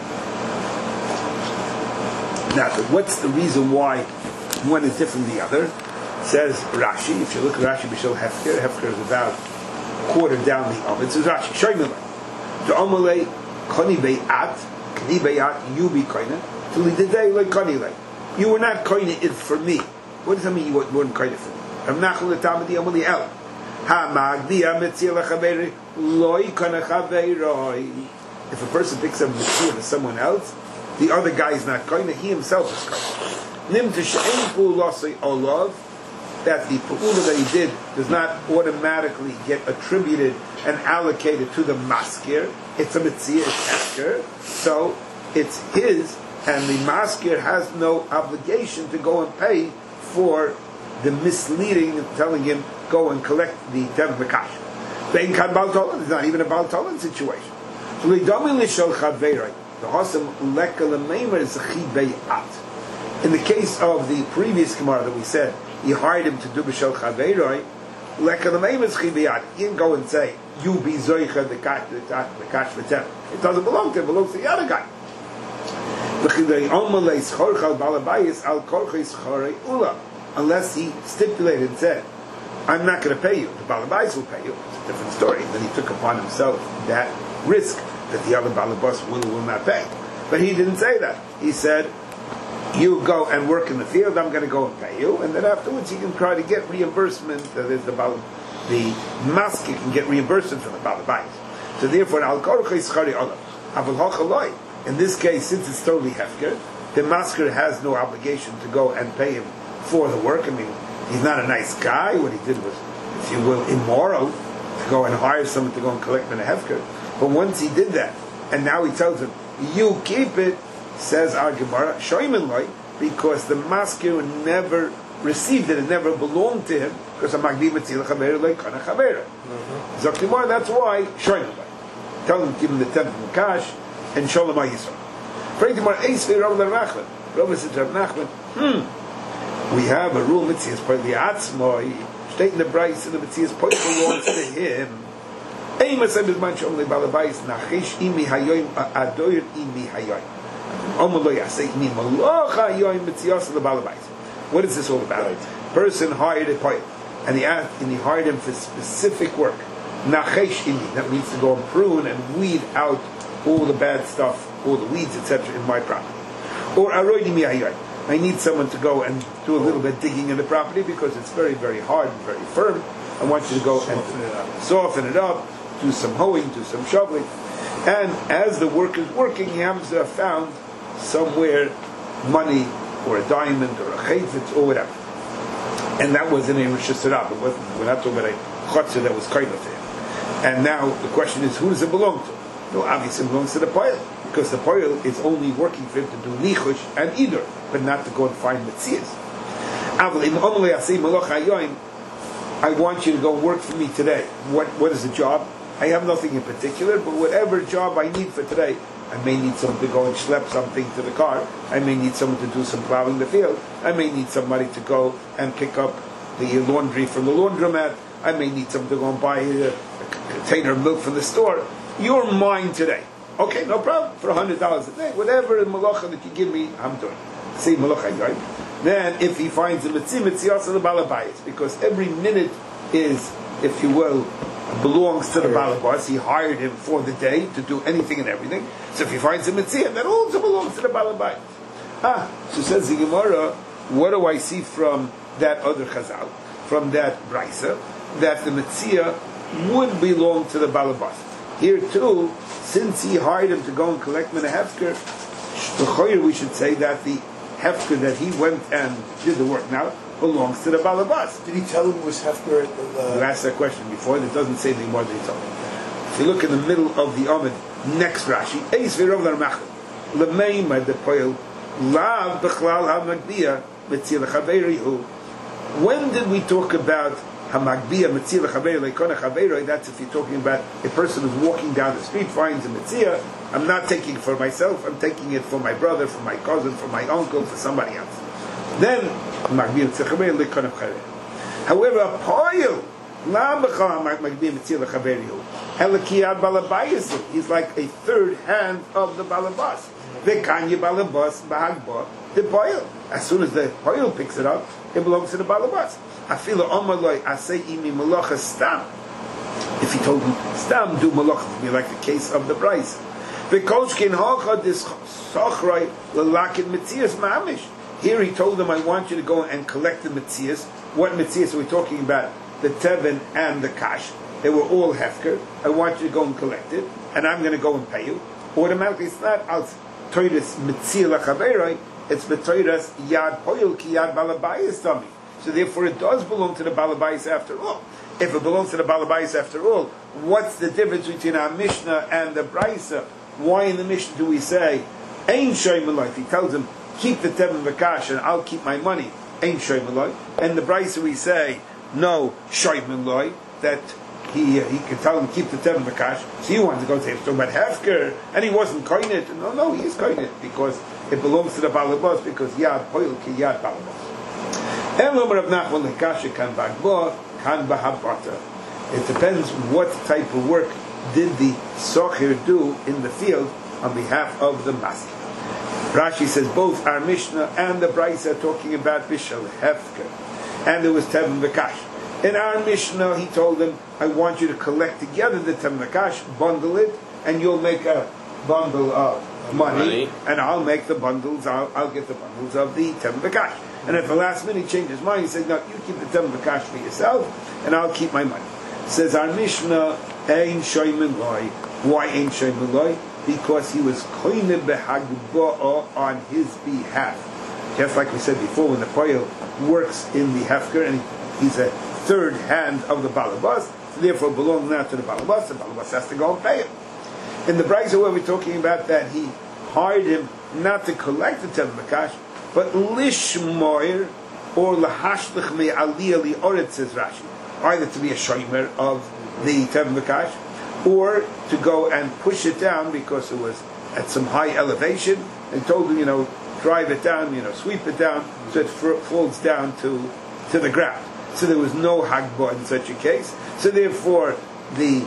A: Now, what's the reason why one is different than the other? Says Rashi, if you look at Rashi, Bishal Hefker, Hefker is about quarter down the Amid. Says Rashi, Shoymele, to Amalei, Koni Be'at, Kni Be'at, you be Koine, till he did they like Koni like. You were not Koine it for me. What does that mean you weren't Koine for me? I'm not going to tell me the Amalei El. Ha Magdiya Metzil Chaveri, Loi Kana Chaveroi. If a person picks up Metzil to someone else, the other guy is not Koine, he himself is Koine. Nim to She'en Pu'ulosei Olav, that the Pu'ula that he did does not automatically get attributed and allocated to the Maskir. It's a Metzia, it's Esker. So, it's his, and the Maskir has no obligation to go and pay for the misleading and telling him, go and collect the Tev Mekash. Bein Kan Baal Tolan, it's not even a Baal Tolan situation. So, L'domin L'shol Chaveroi, the Hosam Leka L'meimer is a Chibei'at. In the case of the previous Gemara that we said, he hired him to do B'shel Chaveroi, Leka L'meimer is Chibei'at. He didn't go and say, you be Zoicha the Kash V'tem. It doesn't belong to him, it belongs to the other guy. Unless he stipulated and said, I'm not going to pay you, the Balabais will pay you. It's a different story. Then he took upon himself that risk that the other Balabas will will not pay. But he didn't say that. He said, you go and work in the field, I'm going to go and pay you, and then afterwards he can try to get reimbursement. That is the Bal, the masker can get reimbursement from the Balabais. So therefore, Al Korcha Ischari Olav. Avul Hachaloi. In this case, since it's totally hefker, the masker has no obligation to go and pay him for the work. I mean, he's not a nice guy. What he did was, if you will, immoral, to go and hire someone to go and collect in a hefker. But once he did that, and now he tells him, you keep it, says our Gemara, Shoyman Loi, because the masker never received it, it never belonged to him, because a Magdi Metzil Chaver Loi Kana Chavera. Zaktimar, that's why, Shoyman Loi. Tell him to give him the tenth of cash, and Sholem HaYisrael. Pray to Mar Eis Rav Nachman. Rav said to Rav Nachman, hmm, we have a rule, Mitzias Poil Atzmoi, state in the Bryce, and the Mitzias Poil belongs to him. Ein Masem is man Sholem Balabais, Nachish Imi Hayoim, Adoyer Imi Hayoim. Omolo Yasei Imi Maloch Hayoim Mitzias Balabais. What is this all about? Right. Person hired a Poil, and he asked, and he hired him for specific work. Nachish Imi, that means to go and prune and weed out all the bad stuff, all the weeds, et cetera, in my property. Or aroidi mi'ayai. I need someone to go and do a little bit digging in the property because it's very, very hard and very firm. I want you to go soften and it up. soften it up, do some hoeing, do some shoveling. And as the work is working, he happens to have found somewhere money or a diamond or a chayfetz or whatever. And that was in a Rosh Hashanah. It wasn't, we're not talking about a chotzer that was kind of to him. And now the question is, who does it belong to? No, obviously it belongs to the poil, because the poil is only working for him to do nichush and either, but not to go and find metzias. I want you to go and work for me today. What what is the job? I have nothing in particular, but whatever job I need for today, I may need someone to go and schlep something to the car. I may need someone to do some plowing in the field. I may need somebody to go and pick up the laundry from the laundromat. I may need someone to go and buy a, a container of milk from the store. You're mine today. Okay, no problem. For a hundred dollars a day, whatever malacha that you give me, I'm doing. Say malacha, right? Then, if he finds a mitzvah, it's also the balabayas, because every minute is, if you will, belongs to the balabayas. He hired him for the day to do anything and everything. So if he finds a mitzvah, that also belongs to the balabayas. Ah, so says the Gemara, what do I see from that other chazal, from that brisa, that the mitzvah would belong to the balabas? Here too, since he hired him to go and collect min a hefker, we should say that the hefker that he went and did the work now belongs to the balabas.
C: Did he tell him it was hefker? Uh,
A: you asked that question before, and it doesn't say anything more than he told him. If you look in the middle of the Amid, next Rashi, Eis v'rov l'rmachel, l'meimad the poil, lav b'chlal ha-magdiya, b'tzil ha-chaverihu, When did we talk about Hamagbiya Metzia Chaveiro Leikona Chaveiro? That's if you're talking about a person who's walking down the street, finds a Metzia. I'm not taking it for myself, I'm taking it for my brother, for my cousin, for my uncle, for somebody else. Then Hamagbiya Metzia Chaveiro Leikona Chaveiro. However, a Poil he's like a third hand of the balabas. The kanya balabas bahagba the poil. As soon as the poil picks it up, it belongs to the balabas. I feel omaloi. I say imi malacha stam. If he told him stam do malacha for me, like the case of the Bryce. The koshkin hacha this sachrei lelakin mitzias mamish. Here he told him, I want you to go and collect the mitzias. What mitzias are we talking about? The Tevin and the Kash, they were all Hefker. I want you to go and collect it, and I'm going to go and pay you. Automatically, it's not as Toiras Mitzil Chaveroi, it's Betoiras Yad Poil Ki Yad Balabayis Tummy. So therefore, it does belong to the Balabayis after all. If it belongs to the Balabayis after all, what's the difference between our Mishnah and the Brisa? Why in the Mishnah do we say Ein Shoy Malay? He tells him, keep the Tevin Vakash, and I'll keep my money. Ein Shoy Malay. And the Brisa we say, no, Shoyman Loy, that he uh, he could tell him keep the Tevin Makash. So he wanted to go to him, talking about Hefker, and he wasn't koinit. No, no, he is koinit because it belongs to the Balabas, because Yad Poil Ki Yad Balabas. And Lomer of Nachman Lekasha Kan Bagba, Kan Bahabata. It depends what type of work did the Sochir do in the field on behalf of the Master. Rashi says both our Mishnah and the Brisa are talking about Bishal Hefker. And there was Tevin Vakash. In our Mishnah, he told them, I want you to collect together the Tevin Vakash, bundle it, and you'll make a bundle of money, money. And I'll make the bundles, I'll, I'll get the bundles of the Tevin Vakash. And at the last minute he changed his mind, he said, no, you keep the Tevin Vakash for yourself, and I'll keep my money. Says our Mishnah, Ein Shoyman Loy. Why Ein Shoyman Loy? Because he was koine behagba'a on his behalf. Just like we said before, when the Poil works in the Hefker, and he's a third hand of the Balabas, so therefore belongs now to the Balabas, the Balabas has to go and pay him. In the Brisa, where we're talking about that he hired him not to collect the Tevin Makash, but lishmoir or lahashlich me aliyah li oret, says Rashi, either to be a shomer of the Tevin Makash, or to go and push it down because it was at some high elevation, and told him, you know, drive it down, you know, sweep it down, so it f- falls down to to the ground. So there was no hagbah in such a case. So therefore, the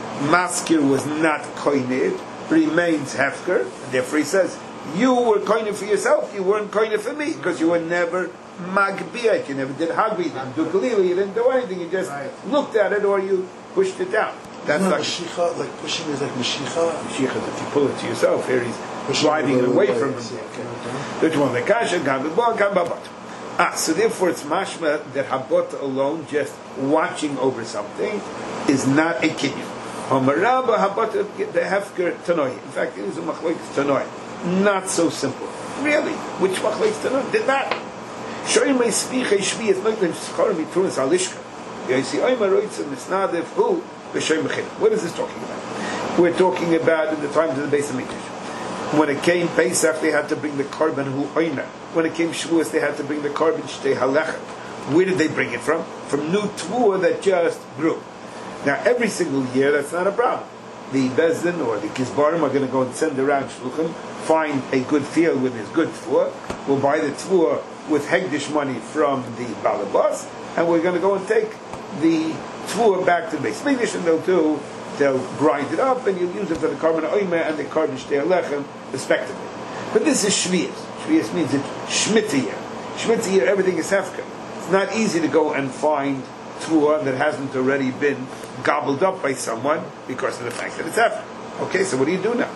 A: maskir was not koined, remains hefker. And therefore he says, you were koined for yourself, you weren't koined for me, because you were never magbiyat, you never did hagbi, you didn't do galila, you didn't do anything, you just right. looked at it or you pushed it down. That's
C: no,
A: like
C: Mashicha, like pushing is like Mashicha.
A: Mashicha, if you pull it to yourself, here he's pushing driving it away from him. Which one? The kasha, gambabah, gambabat. Ah, so therefore it's mashma that habot alone, just watching over something, is not a kinyan. Hamarabah habot the hefker tanoi. In fact, it is a machlokes tanoi. Not so simple. Really, which machlokes tanoi did not? Shoyim may speak a shvi. It's not going to schar mitrunas alishka. You see, I'm a roitzim misnadev who. What is this talking about? We're talking about in the times of the Beis Hamikdash. When it came Pesach, they had to bring the korban hu oimer. When it came Shavuos, they had to bring the korban shtei halechet. Where did they bring it from? From new tvua that just grew. Now, every single year, that's not a problem. The Bezdin or the Gizbarim are going to go and send around shluchim, find a good field with his good tvua. We'll buy the tvua with hegdish money from the balabas, and we're going to go and take the tvua back to the Beis Mikdash, and they'll do, they'll grind it up, and you'll use it for the korban oimer and the korban shtei halechem, respectively. But this is shvius. Shvius means it's shmita year. Shmita year, everything is hefker. It's not easy to go and find tvua that hasn't already been gobbled up by someone because of the fact that it's hefker. Okay, so what do you do now?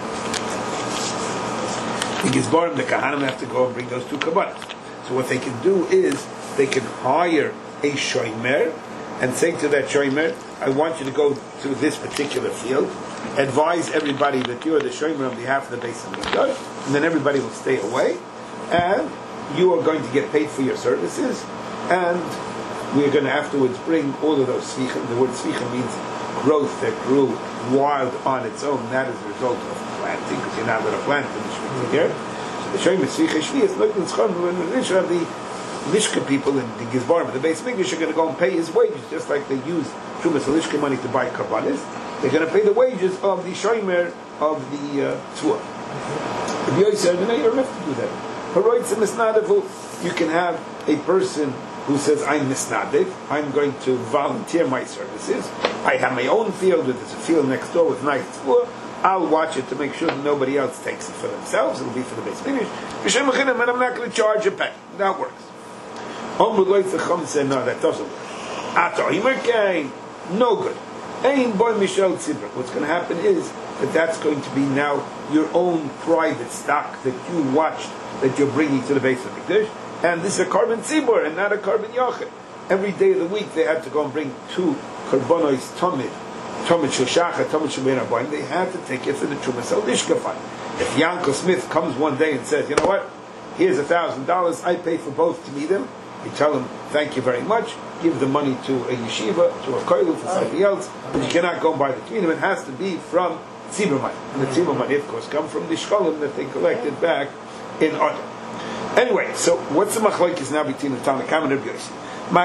A: The Gizbarim, the Kahanim have to go and bring those two kabbalas. So what they can do is they can hire a shomer and say to that shomer, I want you to go to this particular field, advise everybody that you're the shomer on behalf of the Beis Hamikdash, and then everybody will stay away, and you are going to get paid for your services, and we're going to afterwards bring all of those svichim. The word svichim means growth that grew wild on its own, that is a result of planting, because you're not going to plant in the Shmita here. So the shomer svichim shvi is looking schon when the rishon of the Lishka people in the Gizbar, but the base Mikdash are going to go and pay his wages, just like they use Trumas Lishka money to buy karbanis. They're going to pay the wages of the shomer of the Tzvah. If you said, no, you don't have to do that. Haroitz and Misnadavu, you can have a person who says, I'm Misnadiv, I'm going to volunteer my services. I have my own field, there's a field next door with nice Tzvah. I'll watch it to make sure that nobody else takes it for themselves. It'll be for the base finish. And I'm not going to charge a penny. That works. Said, no, that doesn't work. No good. What's going to happen is that that's going to be now your own private stock that you watched, that you're bringing to the base of Mikdash. And this is a carbon tzibur and not a carbon yachid. Every day of the week they have to go and bring two karbonos tamid. They have to take it for the Trumas Lishka fund. If Yankel Smith comes one day and says, you know what, here's a thousand dollars, I pay for both to meet him, you tell him, thank you very much, give the money to a yeshiva, to a koil, for somebody else, but you cannot go and buy the kingdom. It has to be from tzibur money. And the tzibur money, of course, come from the shkolim that they collected back in order. Anyway, so what's the machlokes now between the Tanakh and Rabbi Yossi?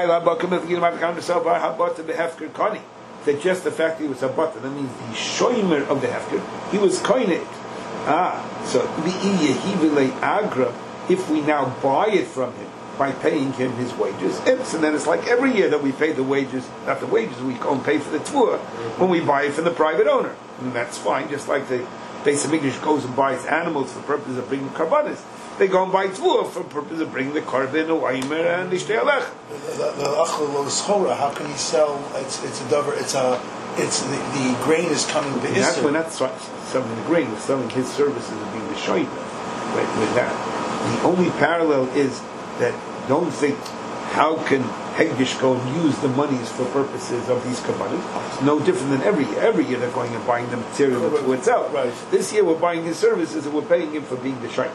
A: That just the fact that he was a butter, that means the shomer of the hefker, he was koined. Ah, so agra, if we now buy it from him by paying him his wages, and then it's like every year that we pay the wages, not the wages, we go and pay for the tvua when we buy it from the private owner. And that's fine, just like the Beis HaMikdash goes and buys animals for the purpose of bringing karbanis. They go and buy tvua for the purpose of bringing the carbon, the waimer, and the shtei alech.
C: How can he sell? It's it's a dover. It's a it's the, the grain is coming to his.
A: That's we're not selling the grain. We're selling his services of being the shomer. Right, with that, the only parallel is that don't think how can Hegdish go and use the monies for purposes of these kabbalah. It's no different than every year. Every year they're going and buying the material oh, to itself. Right. This year we're buying his services and we're paying him for being the shomer.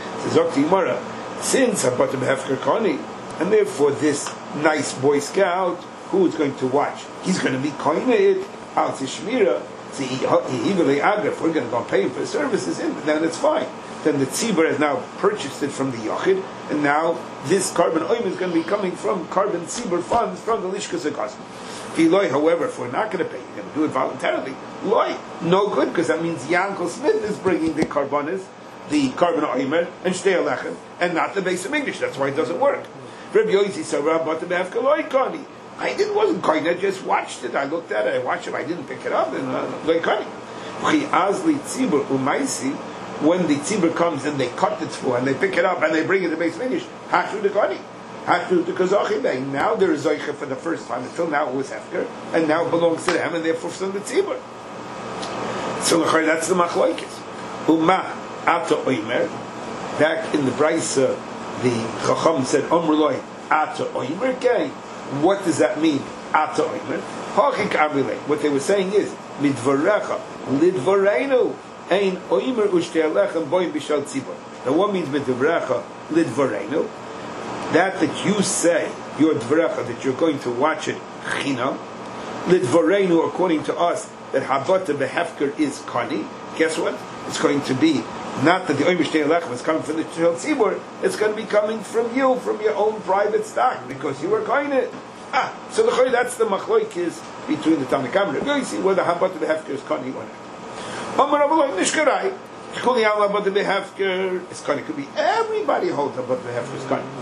A: Since Habatim Hefker Kani, and therefore this nice Boy Scout who is going to watch, he's going to be koined out to Shmira. See, if we're going to go and pay him for his services, then it's fine. Then the tzibur has now purchased it from the yachid, and now this carbon oim is going to be coming from carbon tzibur funds from the lishkas akasm. However, if we're not going to pay, you're going to do it voluntarily. Loy, no good, because that means Yankel Smith is bringing the carbonis, the carbon oimer and shtei alechem, and not the base of English. That's why it doesn't work. Rabbi Yossi said, I didn't wasn't koine, I just watched it. I looked at it, I watched it, I didn't pick it up, and like koine. When the tzibur comes and they cut the tzvur and they pick it up and they bring it to base of English, hashu the koine, hashu the kazachim. Now there is zoicha for the first time. Until now it was hefker, and now it belongs to them, and therefore from the tzibur. So that's the machlokes. Umah. Ata Oimer, back in the Brisa, the Chacham said, Omrloi, Ata Oimer, okay? What does that mean, Ata Oimer? Hachik Amrile. What they were saying is, Midvarecha, Lidvareinu, Ein Oimer Ushtei Alechem Boim Bishal Tzibur. Now what means Midvarecha, Lidvareinu? That that you say, your Dvarecha, that you're going to watch it, Chinam, Lidvareinu, according to us, that Habata Behefker is Kani. Guess what? It's going to be not that the Oim Shtei Alechem is coming from the Shel Tzibur, it's going to be coming from you, from your own private stock, because you were koine it. Ah, so the that's the machlokes between the Tanakh and Rabbi Yossi, whether Habat Behefker is Kani or not. Amar Rabbi Nishkarai, Shkuli Al Habat Behefker is Kani. Could be everybody holds Habat Behefker is Kani.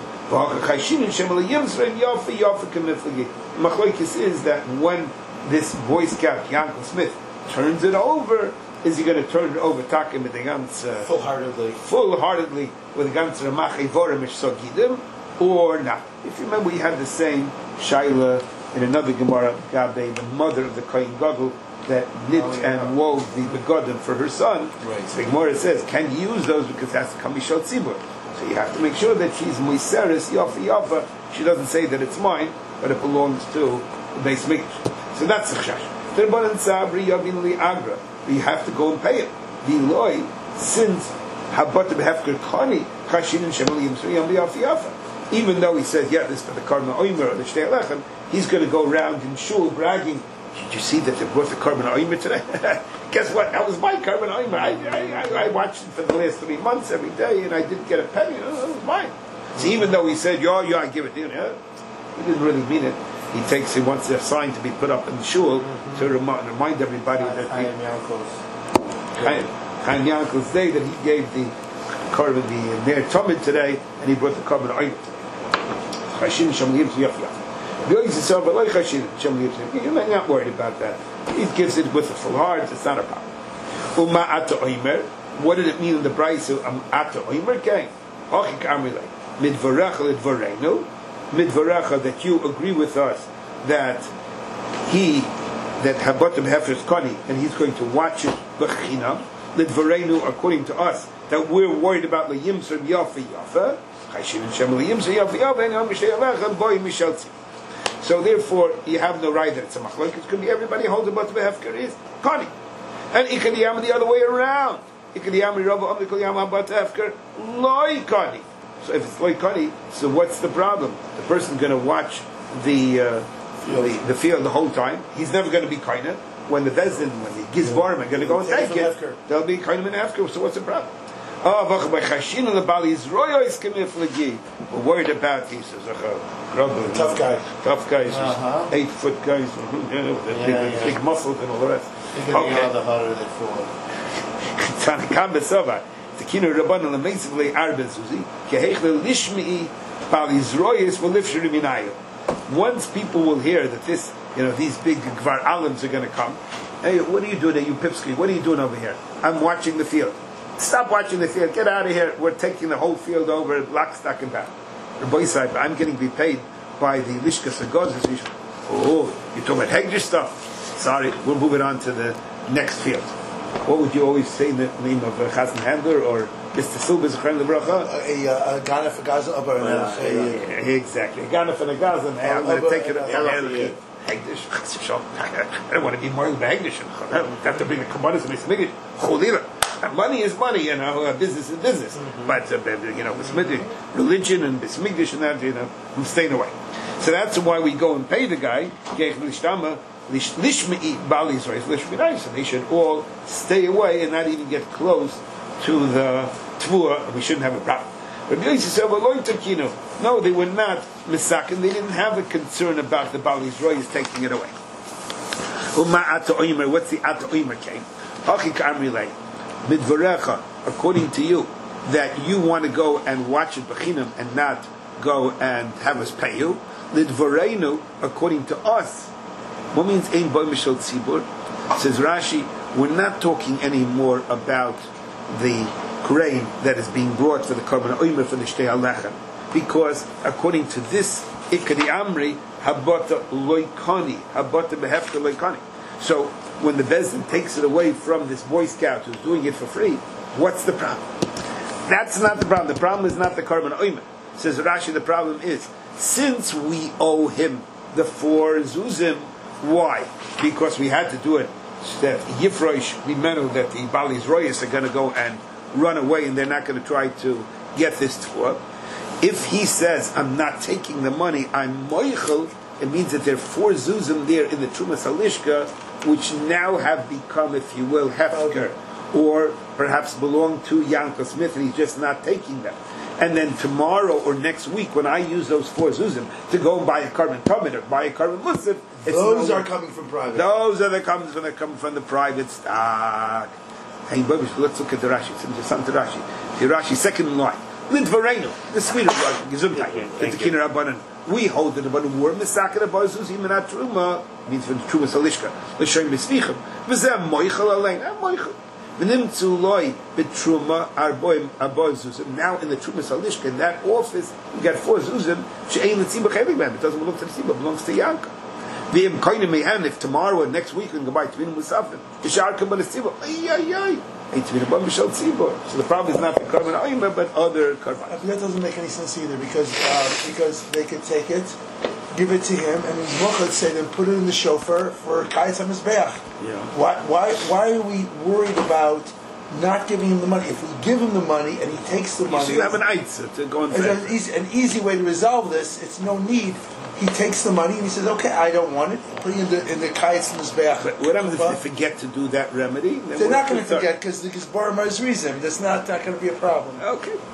A: Machlokes is that when this Boy Scout Yankel Smith turns it over, is he going to turn it over takim with the gans uh,
C: full-heartedly,
A: full-heartedly with the gans ramachei vorim sogidim, or not? If you remember, we had the same shaila in another Gemara, Gabe, the mother of the Kohen Gadol that knit oh, yeah. and wove the begodim for her son.
C: Right.
A: So the Gemara says, can you use those because that's the kamishot tzibur? So you have to make sure that she's moiseres yafa yafa. She doesn't say that it's mine, but it belongs to the Beis Mikdash. So that's the chash. Terbanan sabri yavin li agra. You have to go and pay it. V'loi, since habat behefker kani kashin and shemalim sriyam liyafiyafa. Even though he says, yeah, this is for the carbon oimer or the shtei alechem, he's going to go around in shul bragging. Did you see that they brought the carbon oimer today? Guess what? That was my carbon oimer. I, I, I, I watched it for the last three months every day, and I didn't get a penny. It was mine. So even though he said, "Yo, yo, I give it to you," yeah, he didn't really mean it. He takes, he wants a sign to be put up in the shul mm-hmm. to remind, remind everybody that
C: Chaim Yankel's
A: Chaim Yankel's day that he gave the korban, the Ner Tamid today, and he brought the korban oil today. Chashin Shem Yif Yaf Yaf. You're not worried about that. He gives it with a full heart. It's not a problem. Uma ata oimer. What did it mean in the Brayso? Um, ata oimer gang. Achik amrilei. Midvaracha lidvarenu. Midvaracha, that you agree with us that he, that Habatim Hefer's Kani, and he's going to watch it b'chinam. Lidvarenu, according to us, that we're worried about liyimsur yafa yafa. Chayshin Shem liyimsur yafa yafa, and Yom Mishay Alecha boy Mishaltzi. So therefore, you have no right that it's a machlok. It could be everybody holds a Batim Hefker is Kani, and Ikadiyam the other way around. Ikadiyam Rabba Am Ikadiyam Batim Hefker loy Kani. So if it's loy Kani, so what's the problem? The person's going to watch the, uh, the the field the whole time. He's never going to be kaina. When the bezdin, when the gizbarim are going to go and take it, they'll be kaina in Hefker. So what's the problem? Oh, by Chashin and the Bali is royos kemiflagi. We're worried about these.
C: tough guy,
A: tough guys,
C: uh-huh.
A: eight foot guys, with
C: yeah,
A: big,
C: yeah.
A: big muscles and all the rest.
C: Okay. The harder they fall.
A: Tanakam besava. Tekinu rabbanon lemeisivlei arbe zuzi. Kehechle lishmei Bali's royos will lift shuriminayu. Once people will hear that this, you know, these big gvar alims are going to come. Hey, what are you doing? Are you Pipsky? What are you doing over here? I'm watching the field. Stop watching the field. Get out of here. We're taking the whole field over, lock, stock, and barrel. Rabbi Yisrael, I'm getting to be paid by the Lishkas Agozis. Oh, you're talking about Hegdish stuff? Sorry, we'll move it on to the next field. What would you always say in the name of uh, Chazan Handler or Mister Silber Zechron Lebracha?
C: A Gana for Gaza,
A: exactly. A Gana for the Gaza. I'm going to take it up. Hegdish. I don't want to be more than Hegdish. I have to bring the Kabbalah to me. Cholila. Money is money, you know. Uh, business is business. Mm-hmm. But uh, you know, with religion and bismigdish and that, you know, I'm staying away. So that's why we go and pay the guy. So they should all stay away and not even get close to the tvua. We shouldn't have a problem. Rabbi Yossi said, no, they were not misakin. They didn't have a concern about the Bali Yisrael is taking it away. What's the ata oimer came? Midvarecha, according to you, that you want to go and watch it b'chinam and not go and have us pay you. Lidvareinu, according to us. What means ein boy mishal tzibur? Says Rashi, we're not talking anymore about the grain that is being brought for the korban oimer for the shtei halechem, because according to this ikadi amri habata loikani habata behefta loikani. So when the Bezdin takes it away from this Boy Scout who's doing it for free, what's the problem? That's not the problem. The problem is not the korban oimer. Says Rashi, the problem is, since we owe him the four zuzim, why? Because we had to do it that Yifrosh Limenu, that the Bali's Royas are going to go and run away and they're not going to try to get this tfuah. If he says, I'm not taking the money, I'm moichel, it means that there are four zuzim there in the Trumas Halishka, which now have become, if you will, hefker, or perhaps belong to Yankel Smith, and he's just not taking them. And then tomorrow or next week, when I use those four zuzim to go and buy a carbon tumid or buy a carbon musif,
C: those no are coming from private.
A: Those are the comes when they come from the private stock. Hey, let's look at the Rashi. It's interesting to Rashi. The Rashi, second line. Lindvarenu, the sweeter Gesundheit, the Tekina Rabbanan. We hold that the Rabbanan were Misaka Abazuz, even at Truma, means from Truma Salishka. L'shoim Misvichim. V'zeh Moichel Alein. I'm Moichel. V'nimtzu loy b'Truma Arboim Abazuz. Now in the Truma Salishka, in that office, we got four Zuzim, She'ein L'tzibah Chelik Bam. It doesn't belong to the Tzibah, it belongs to Yankov. V'im Koinim Mehan, if tomorrow or next week we can go buy Tvin Musafim, Yishar Kabbalah Tzibah. Ay, ay, ay. So the problem is not the korban oimer, but other korban.
C: That doesn't make any sense either, because uh, because they could take it, give it to him, and then Mochad say then put it in the shofar for Kayetz HaMizbeach.
A: Yeah.
C: Why why why are we worried about not giving him the money? If we give him the money and he takes the money,
A: so you have an eitz to go and
C: pay. An easy, an easy way to resolve this. It's no need. He takes the money and he says, "Okay, I don't want it. Put it in the in the Kayetz Mizbeach."
A: But what happens if they forget to do that remedy?
C: They're not going to forget because the Gizbar Mazrizim. That's not not going to be a problem.
A: Okay.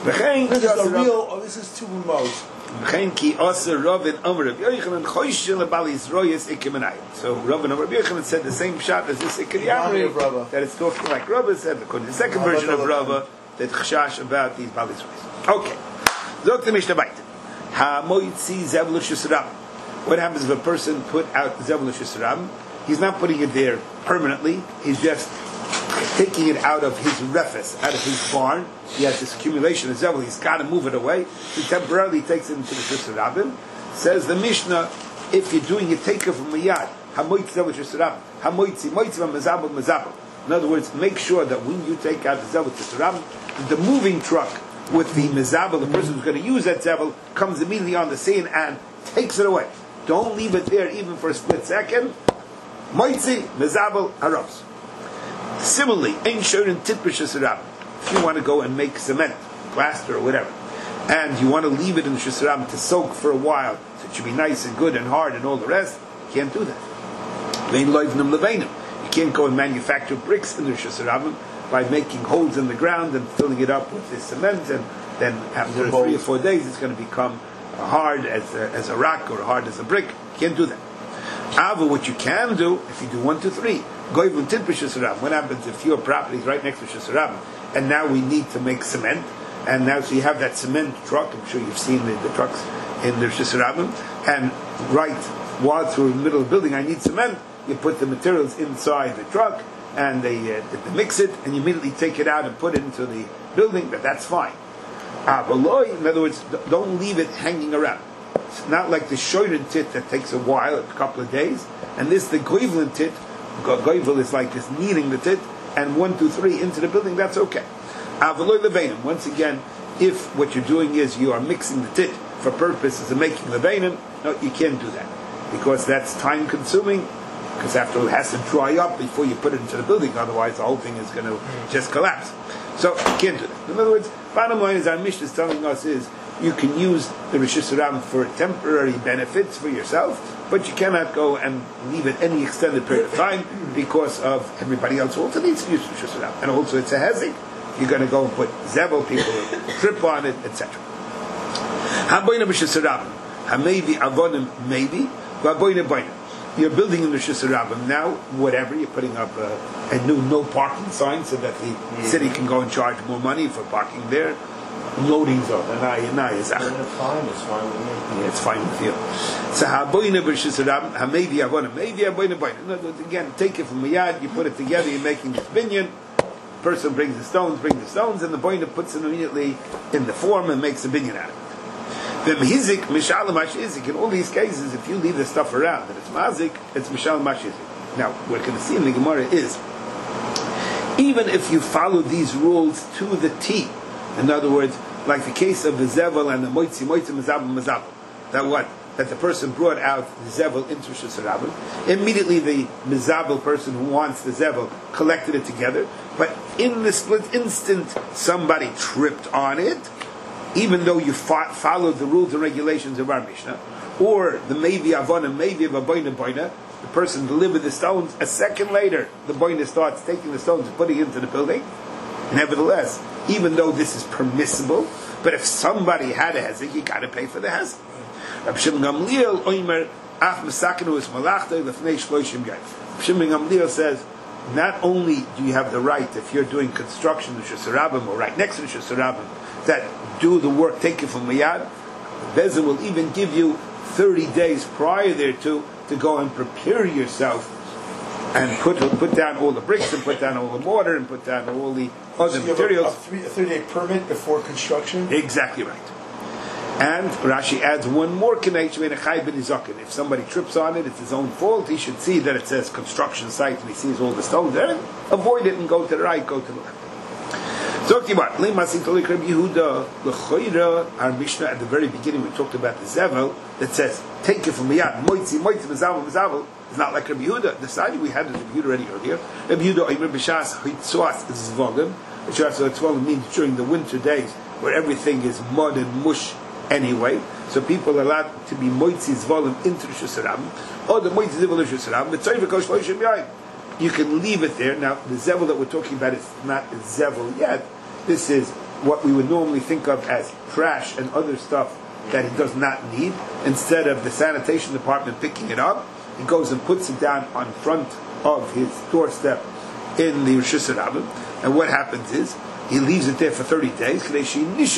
A: V'chein
C: This is
A: ki
C: a
A: aser
C: real. Oh, this is two modes.
A: V'chein ki aser Rav and Amar Rav Yochanan choshel lebal Yisroyes ikimenayim. So Rav and Amar Rav Yochanan said the same shot as this Ikir
C: Rami of
A: Yamri,
C: Rava.
A: that it's talking like Rava said, according to the second
C: Rava
A: version of
C: Rava.
A: Rava, that chashash about these bal Yisroyes. Okay. Zok the Mishnah Bait. Ha-moitzi Zevul Shesram. What happens if a person put out Zevul Shesram? He's not putting it there permanently. He's just taking it out of his refes, out of his barn. He has this accumulation of Zevul. He's got to move it away. He temporarily takes it into the Shesram. Says the Mishnah, if you're doing it, take it from a yad. Ha-moitzi Zevul Shesram. Ha-moitzi, moitzi mazabel, mazabel. In other words, make sure that when you take out the Zevul Shesram, the moving truck with the mezabel, the person who's going to use that zevel, comes immediately on the scene and takes it away. Don't leave it there even for a split second. Moitzi, mezabel, haros. Similarly, ein shorin titpish shesarab. If you want to go and make cement, plaster, or whatever, and you want to leave it in the shesarab to soak for a while, so it should be nice and good and hard and all the rest, you can't do that. Vein loivnim leveinim. You can't go and manufacture bricks in the shesarabim by making holes in the ground and filling it up with this cement, and then after three or four days it's going to become hard as a, as a rock or hard as a brick. You can't do that. However, what you can do, if you do one, two, three, goyvun tidpish shesarab. What happens if your property is right next to shesarab, and now we need to make cement, and now so you have that cement truck. I'm sure you've seen the, the trucks in the shesarabim, and right while through the middle of the building, I need cement. You put the materials inside the truck, and they, uh, they mix it, and you immediately take it out and put it into the building, but that's fine. Ah, uh, in other words, don't leave it hanging around. It's not like the shoyren tit that takes a while, a couple of days, and this, the goyvlin tit, goyvel is like just kneading the tit, and one, two, three into the building, that's okay. Ah, uh, once again, if what you're doing is you are mixing the tit for purposes of making levanim, no, you can't do that, because that's time consuming. Because after all, it has to dry up before you put it into the building, otherwise the whole thing is going to just collapse. So you can't do that. In other words, bottom line is our Mishnah is telling us is you can use the Rosh Hashanah for temporary benefits for yourself, but you cannot go and leave it any extended period of time because of everybody else who also needs to use Rosh Hashanah. And also it's a hezek. You're going to go and put zevel, people will trip on it, et cetera. Haboyna Rosh Hashanah, hamayvi avonim maybe, vaboyna boyna. You're building in the Shesarabim now, whatever, you're putting up a, a new no parking sign so that the mm-hmm. city can go and charge more money for parking there. Loading zone, and I, and I is out.
E: It's fine, it's fine with me.
A: Yeah, it's fine with you. So, haboyna b'Shesarabim, hamayvi avona, maybe haboyna boyna. Again, take it from the yard, you put it together, you're making this binyan. Person brings the stones, brings the stones, and the boyna puts them immediately in the form and makes a binyan out of it. The mhizik mishalim mashizik. In all these cases, if you leave the stuff around and it's mazik, it's mishalim mashizik. Now, what we're going to see in the Gemara is, even if you follow these rules to the T, in other words, like the case of the zevel and the moitzi, moitzi, mazabel, mazabel, that what? That the person brought out the zevel into Shesarabim. Immediately the mizabel person who wants the zevel collected it together, but in the split instant, somebody tripped on it, even though you fo- followed the rules and regulations of our Mishnah, or the maybe avona, maybe of a boina boina, the person delivered the stones, a second later, the boina starts taking the stones and putting it into the building. Nevertheless, even though this is permissible, but if somebody had a hezek, you got to pay for the hezek. Reb Shimon Gamliel oimer af mesakenu es malachta lefnei shloshim gay. Reb Shimon Gamliel says, not only do you have the right, if you're doing construction in Shesarabim or right next to Shesarabim, that do the work, take it from Miyad, Bezin will even give you thirty days prior thereto to go and prepare yourself and put put down all the bricks and put down all the mortar and put down all the other
C: so
A: materials.
C: A, a, three, a thirty-day permit before construction?
A: Exactly right. And Rashi adds one more connection. If somebody trips on it, it's his own fault. He should see that it says construction site and he sees all the stones there. Avoid it and go to the right, go to the left. So, Yehuda, our Mishnah at the very beginning, we talked about the Zevel that says, take it from Miyad, Moitzi, Moitzi, Mezavel, Mezavel. It's not like Rabbi Yehuda. The side we had is Rabbi Yehuda already earlier. Rabbi Yehuda, Omer B'Shas, Hitzuas, Zvolim. B'Shas, Zvolim means during the winter days where everything is mud and mush anyway. So people are allowed to be Moitzi, Zvolim into the Shesarabim. Or the Moitzi, Zvolim, Shesarabim. The Tzayv, Kosh, Loishim, Yaim. You can leave it there. Now, the zevel that we're talking about is not zevel yet. This is what we would normally think of as trash and other stuff that he does not need, instead of the sanitation department picking it up, he goes and puts it down on front of his doorstep in the Rosh Hashanah. And what happens is, he leaves it there for thirty days. It's always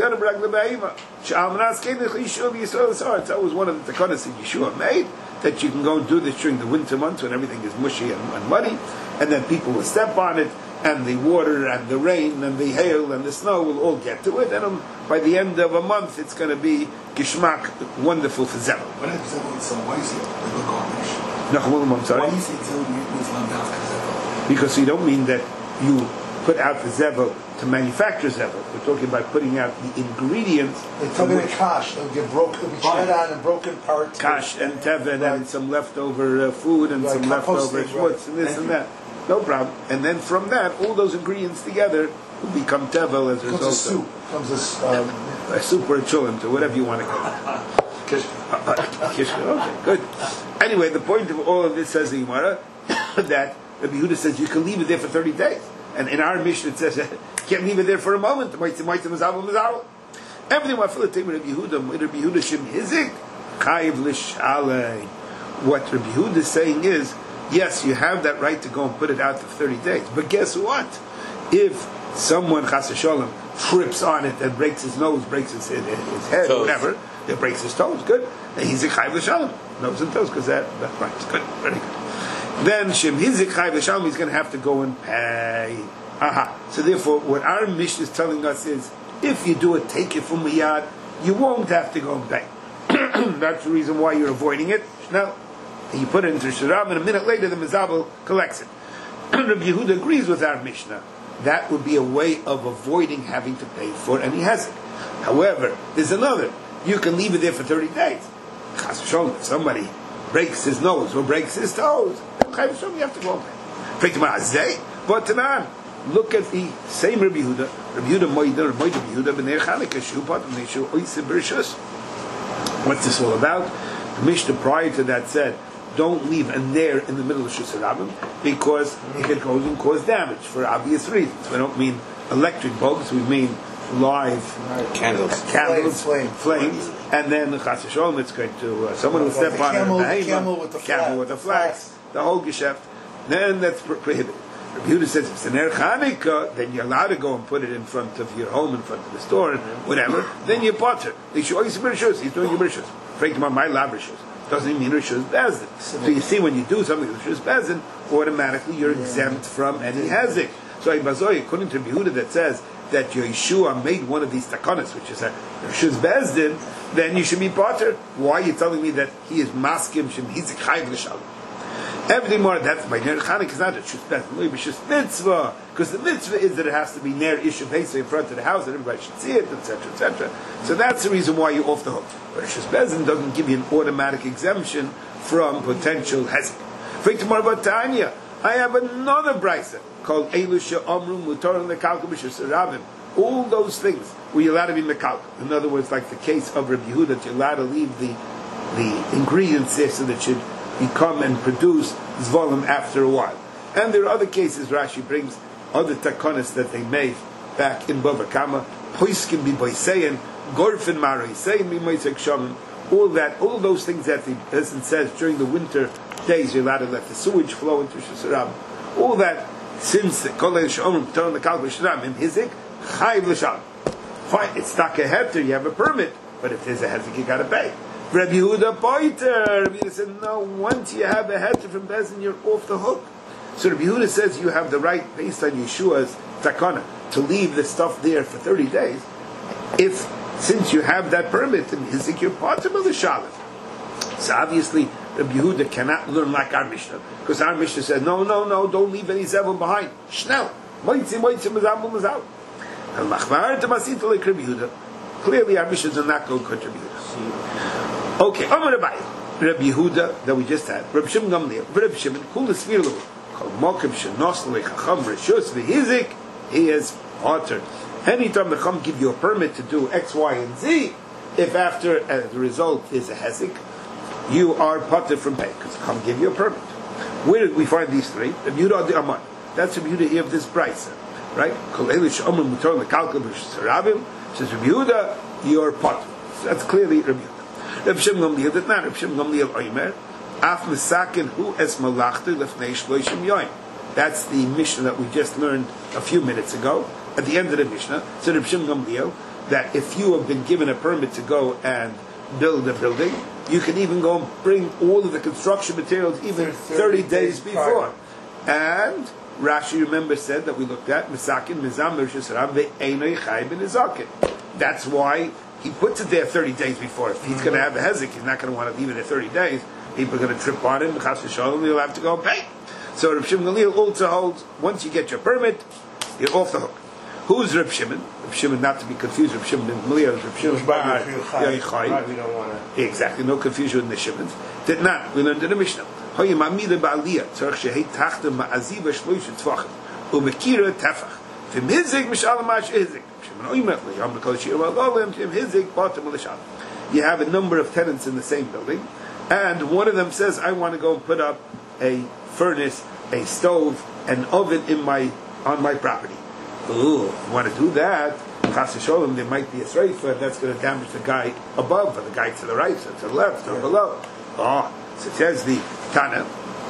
A: one of the takanas that Yeshua made, that you can go and do this during the winter months when everything is mushy and, and muddy, and then people will step on it, and the water and the rain and the hail and the snow will all get to it, and um, by the end of a month it's going to be gishmak, wonderful for Zebel.
B: What if Zebel is so noisy?
A: No, I'm sorry.
B: Why do you say Zebel was not Zebel?
A: Because you don't mean that you put out the Zebel to manufacture Zebel. We're talking about putting out the ingredients.
C: They're talking about kash. They'll get broken, they'll be shred on and broken parts.
A: Kash and teven
C: right.
A: and some leftover uh, food and
C: right.
A: some leftover
C: Composting,
A: schmutz
C: right.
A: and this and that. No problem. And then from that, all those ingredients together will become tevel as a
C: Comes
A: result
C: a soup.
A: of
C: Comes a, um,
A: a soup or a chulent or whatever you want to call it. Kishka. Okay, good. Anyway, the point of all of this, says the Gemara, that Rabbi Yehuda says you can leave it there for thirty days. And in our mission it says you can't leave it there for a moment. Everything what Rabbi Yehuda, Rabbi Yehuda Shem Hizik, Chayiv L'Shalei. What Rabbi Yehuda is saying is, yes, you have that right to go and put it out for thirty days. But guess what? If someone, Chas Shalom, trips on it and breaks his nose, breaks his, his head,
E: toes.
A: whatever, it breaks his toes, good. And he's a Chayiv L'Shalom. Nose and toes, because that, that's right. It's good. Very good. Then Shem Hizik Chayiv L'Shalom, he's going to have to go and pay. Aha. So therefore, what our mission is telling us is, if you do it, take it from the yard, you won't have to go and pay. That's the reason why you're avoiding it. Now, you put it into Shiram, and a minute later the Mizabel collects it. Rabbi Yehuda agrees with our Mishnah. That would be a way of avoiding having to pay for it, and he has it. However, there's another. You can leave it there for thirty days. Chas v'sholom, if somebody breaks his nose or breaks his toes, you have to go and pay. But Tanan, look at the same Rabbi Yehuda, Rabbi Yehuda Moida, Rabbi Yehuda B'nei Chanukah, Shupat, B'nei Shu Oisei B'Rishus. What's this all about? The Mishnah prior to that said, don't leave a nair in the middle of Shus Harabim, because it could go and cause damage for obvious reasons. We don't mean electric bulbs, we mean live
E: Candles.
A: candles,
C: Flame, flame.
A: flames, and then Chas v'sholom, it's going to uh, someone will
C: Like
A: step
C: the
A: on
C: camel-
A: it,
C: the camel with the
A: camel
C: flag-
A: with the
C: the
A: flags,
C: flags.
A: the whole geschäft. Then that's pro- prohibited. Rabbi Yehuda says if it's an Er Chanukah, then you're allowed to go and put it in front of your home, in front of the store, and whatever. Then you potter. They show you some rishus. He's doing your rishus. Frank about my lab rishus. Doesn't even mean rishus bezdin. So you see, when you do something with rishus bezdin, automatically you're yeah. exempt from any hazik. So in Bazoy, according to Rabbi Yehuda, that says that your Yeshua made one of these takanas, which is a rishus bezdin, then you should be potter. Why are you telling me that he is maskim shem hizik chayv l'shalom? Everything more, that's by Ner Chanukah is not a Shus Bezdin, it's just mitzvah, because the mitzvah is that it has to be Ner Isha Pesach in front of the house, and everybody should see it, et cetera, et cetera. So that's the reason why you're off the hook. But Shus Bezdin doesn't give you an automatic exemption from potential hezek. Think tomorrow about Tanya. I have another brisa called Elusha Amru Mutar and Mekalka B'Shus Harabim. All those things where you're allowed to be Mekalka. In other words, like the case of Rabbi Yehuda, that you're allowed to leave the the ingredients there so that it should become and produce zvolim after a while. And there are other cases, Rashi brings other takonis that they made back in Bava Kama, Poiskin bi Boisein, Gorfin Maroisein bi Moisek Shamim, all that, all those things that the person says during the winter days, you're allowed to let the sewage flow into Shusarab. All that, since the Kolei Shomim, turn the Kalb Shram, in Hizik, Chayiv L'Sham. Fine, it's stuck a heter, you have a permit, but if there's a heter, you gotta pay. Rabbi Yehuda Poiter. Rabbi Yehuda said, no, once you have a heter from Bezin, you're off the hook. So Rabbi Yehuda says you have the right, based on Yeshua's takana, to leave the stuff there for thirty days, if, since you have that permit, and Hizik, you're part of the Shalom. So obviously, Rabbi Yehuda cannot learn like our Mishnah, because our Mishnah said, no, no, no, don't leave any Zevon behind. Schnell. Moitzim, moitzim, mazam, mazam. And Machmar, Tamasita, like Rabbi Yehuda. Clearly, our Mishnahs are not going to contribute. Okay, Amar Abai, Rabbi Yehuda that we just had, Rabbi Shimon Gamliel, Rabbi Shimon, Kula Svirlu, Kol Mokim Shenos Lechacham Rishus V'Hizik, he is altered. Anytime the Chum give you a permit to do X, Y, and Z, if after as a result is a Hezik, you are parted from pay because the Chum give you a permit. Where did we find these three? Rabbi Yehuda the Amar. That's Rabbi Yehuda here of this price. right? Kol elu she'omrim mutar lekalkel b'sarabim, says Rabbi Yehuda, you're part. So that's clearly Rabbi Yehuda. Rabbi Shimon Gamliel did not. Rabbi Shimon Gamliel oimer, af misakin hu es malachti lefnei shloishim yoyim. That's the Mishnah that we just learned a few minutes ago. At the end of the Mishnah, said Rabbi Shimon Gamliel, that if you have been given a permit to go and build a building, you can even go and bring all of the construction materials even thirty days before. And Rashi, remember, said that we looked at Misakin, Mizam, Mershasarav, Ve'enoi Chai Ben Izakin. That's why he puts it there thirty days before. If he's going to have a hezek, he's not going to want to leave it there thirty days. People are going to trip on him, Chas v'shalom, he'll have to go and pay. So Reb Shimon Gamliel also holds, once you get your permit, you're off the hook. Who's Reb Shimon? Reb Shimon, not to be confused, Reb Shimon ben Gamliel is Reb Shimon Bar Yochai.
E: Right, we don't want to.
A: Exactly, no confusion with the Shimons. Did not. We learned in the Mishnah. Hoy mamida ba'aliyah tzarich shehei tachta ma'aziva shloisha tzvachim ubekira tefach v'mizig mishal mash izig. Shimon oimer liyam b'kol shir v'alolim tim hizig b'atam l'shal. You have a number of tenants in the same building, and one of them says, I want to go and put up a furnace, a stove, an oven in my on my property. Ooh, if you want to do that, Chas v'sholem, there might be a streifa, and that's going to damage the guy above, or the guy to the right, or to the left, or below. Oh, so it says the Tana,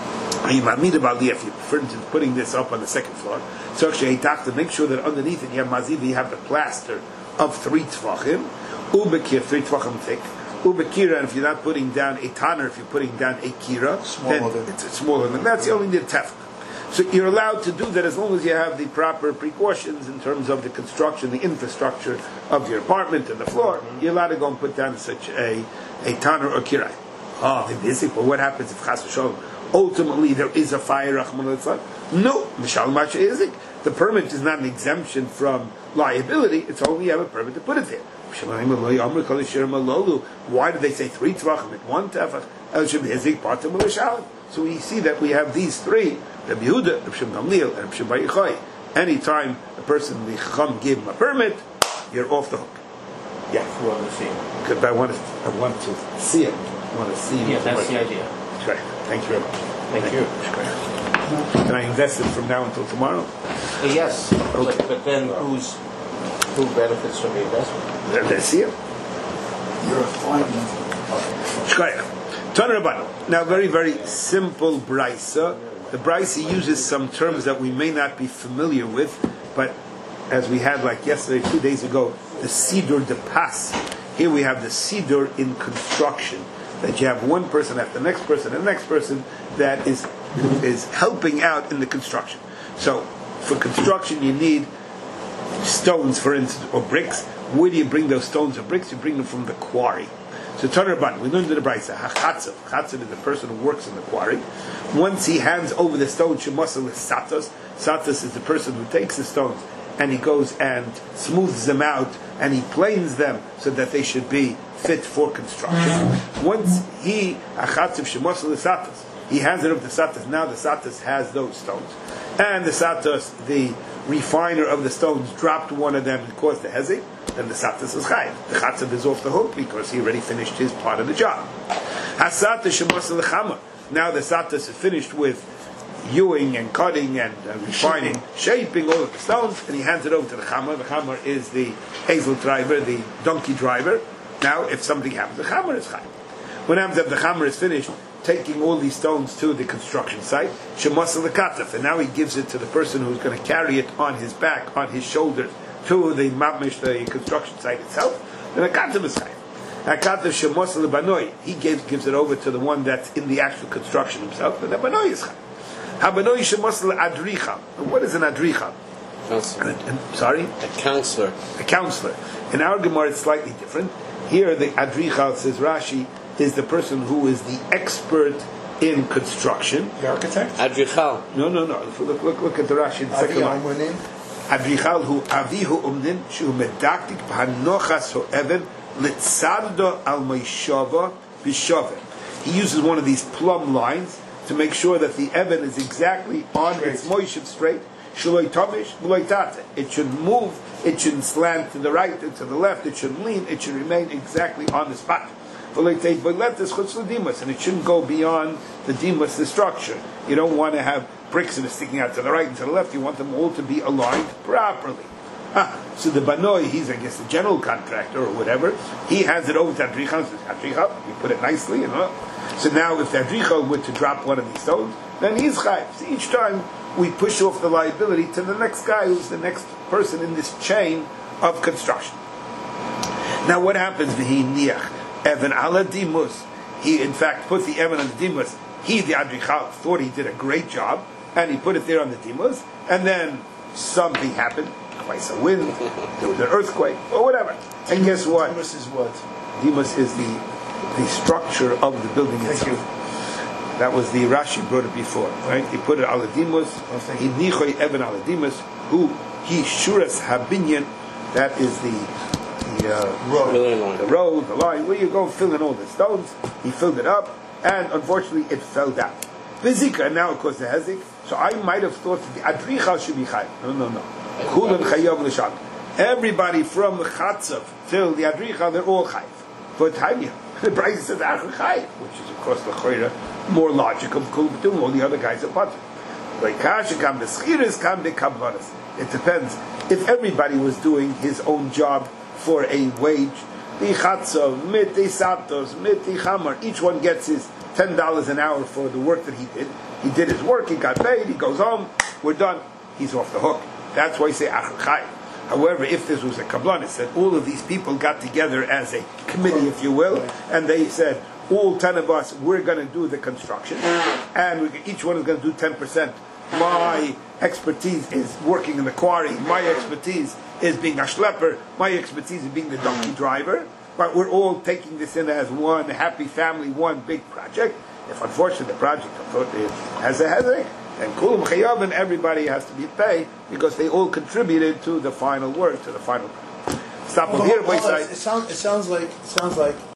A: if you, for instance, putting this up on the second floor, so to make sure that underneath it you have maziv, you have the plaster of three tvachim, ubekir, three tvachim thick, ubekira, and if you're not putting down a tanner, if you're putting down a kira,
C: Smaller
A: then
C: than-
A: it's smaller than that's the only tefach. So you're allowed to do that as long as you have the proper precautions in terms of the construction, the infrastructure of your apartment and the floor. You're allowed to go and put down such a a tanner or kirai. Oh, the basic. But what happens if chas v'sholom ultimately there is a fire? Rachman litzlan? No, mishal macha izik. The permit is not an exemption from liability. It's only you have a permit to put it there. Why did they say three tvachim at one tefach? So we see that we have these three. Rabbi Yehuda, Rabbi Shimon Gamliel, and Rabbi Shimon Bar Yochai. Anytime a person, the Chacham gave him a permit, you're off the hook. Yeah.
E: You want to see it.
A: Because I want to, I want to see it. I want to see it.
E: Yeah, that's the idea.
A: That's right. Thank you very much.
E: Thank you.
A: Can I invest it from now until tomorrow?
E: Uh, yes,
A: Okay.
E: but, but then who's who benefits from the investment?
A: Let- Let's see it.
B: You're a fine man.
A: Shkoyach. Tana Rabbanu. Now, very, very simple brisa. The brisa uses some terms that we may not be familiar with, but as we had like yesterday, two days ago, the Sidur de Pas. Here we have the Sidur in construction. That you have one person after the next person and the next person that is is helping out in the construction. So, for construction, you need stones, for instance, or bricks. Where do you bring those stones or bricks? You bring them from the quarry. So Tanur Rabban, we learned in the Brisa, Hachatzav. Chatzav is the person who works in the quarry. Once he hands over the stone, Shemasal is Satos. Satos is the person who takes the stones and he goes and smooths them out and he planes them so that they should be fit for construction. Once he, Hachatzav Shemasal is Satos, he hands it over to Satos. Now the Satos has those stones. And the Satos, the refiner of the stones, dropped one of them and caused the hezek, then the Satas is chayiv. The Chatzav is off the hook because he already finished his part of the job. Hasatas shemas lechama. Now the Satas is finished with hewing and cutting and uh, refining, shaping all of the stones, and he hands it over to the Chama. The Chama is the hazel driver, the donkey driver. Now, if something happens, the Chama is chayiv. When happens if the Chama is finished taking all these stones to the construction site, shemas lekataf, and now he gives it to the person who's going to carry it on his back, on his shoulders, to the mamish, the construction site itself, then a katam is chayiv. A katam shemos lebanoi, he gives gives it over to the one that's in the actual construction himself, and the banoi is chayiv. Habanoi shemos leadricha. What is an adricha?
F: Counselor.
A: Sorry,
F: A counselor.
A: a counselor. In our Gemara, it's slightly different. Here, the adricha, says Rashi, is the person who is the expert in construction.
C: The architect?
F: Adrichal.
A: No, no, no. Look, look, look at the Rashi in the second line.
C: Avi
A: Adrichal hu avihu umnin shu medaktik b'hanochas ho'even litzardo al meishava b'shaven. He uses one of these plumb lines to make sure that the even is exactly on
C: Straight.
A: its moished straight. Shaloi tamish v'loi tate. It should move. It shouldn't slant to the right or to the left. It should lean. It should remain exactly on the spot. And it shouldn't go beyond the dimas, the structure. You don't want to have bricks that are sticking out to the right and to the left. You want them all to be aligned properly. Ah, so the banoi, he's I guess the general contractor or whatever. He has it over to adrichal. Says adrichal, we put it nicely, you know. So now, if the adrichal were to drop one of these stones, then he's chayiv. So each time we push off the liability to the next guy, who's the next person in this chain of construction. Now, what happens? V'hi niach evan ala dimus. He in fact put the evan on the dimus. He, the adrichal, thought he did a great job, and he put it there on the dimus, and then something happened. Twice a wind, there was an earthquake, or whatever. And guess what?
C: Dimus is what?
A: Dimus is the the structure of the building
C: Thank
A: itself.
C: you.
A: That was the Rashi brought it before, right? He put it ala dimus.
C: thank
A: He
C: you.
A: nichoy evan ala dimus. Who he shuras habinyan. That is the the uh,
E: Road.
A: the road, the line, where you go fill in all the stones. He filled it up, and unfortunately it fell down. Vizika, and now of course the hezik. So I might have thought that the adrichal should be chayiv. No, no, no. Kulan chayav l'sham. Everybody from the chatzav till the adrichal, they're all chayiv. But Tanya, the Brayz says achar chayiv, which is of course the chayra more logical of doing all the other guys are potter. Like kasha kam beschiras kam bekablanas. It depends. If everybody was doing his own job for a wage, the chatzav, mit the saptos, mit the chamar, each one gets his ten dollars an hour for the work that he did. He did his work, he got paid, he goes home, we're done. He's off the hook. That's why you say achar chayiv. However, if this was a kablanis, that all of these people got together as a committee, if you will, and they said, all ten of us, we're going to do the construction, and we, each one is going to do ten percent. My expertise is working in the quarry, my expertise is being a schlepper, my expertise is being the donkey driver, but we're all taking this in as one happy family, one big project. If unfortunately the project has a hezek, and kulam chayav, and everybody has to be paid because they all contributed to the final work, to the final. Stop
C: Hold
A: here,
C: on, hold on.
A: wayside.
C: It sounds. It sounds like. It sounds like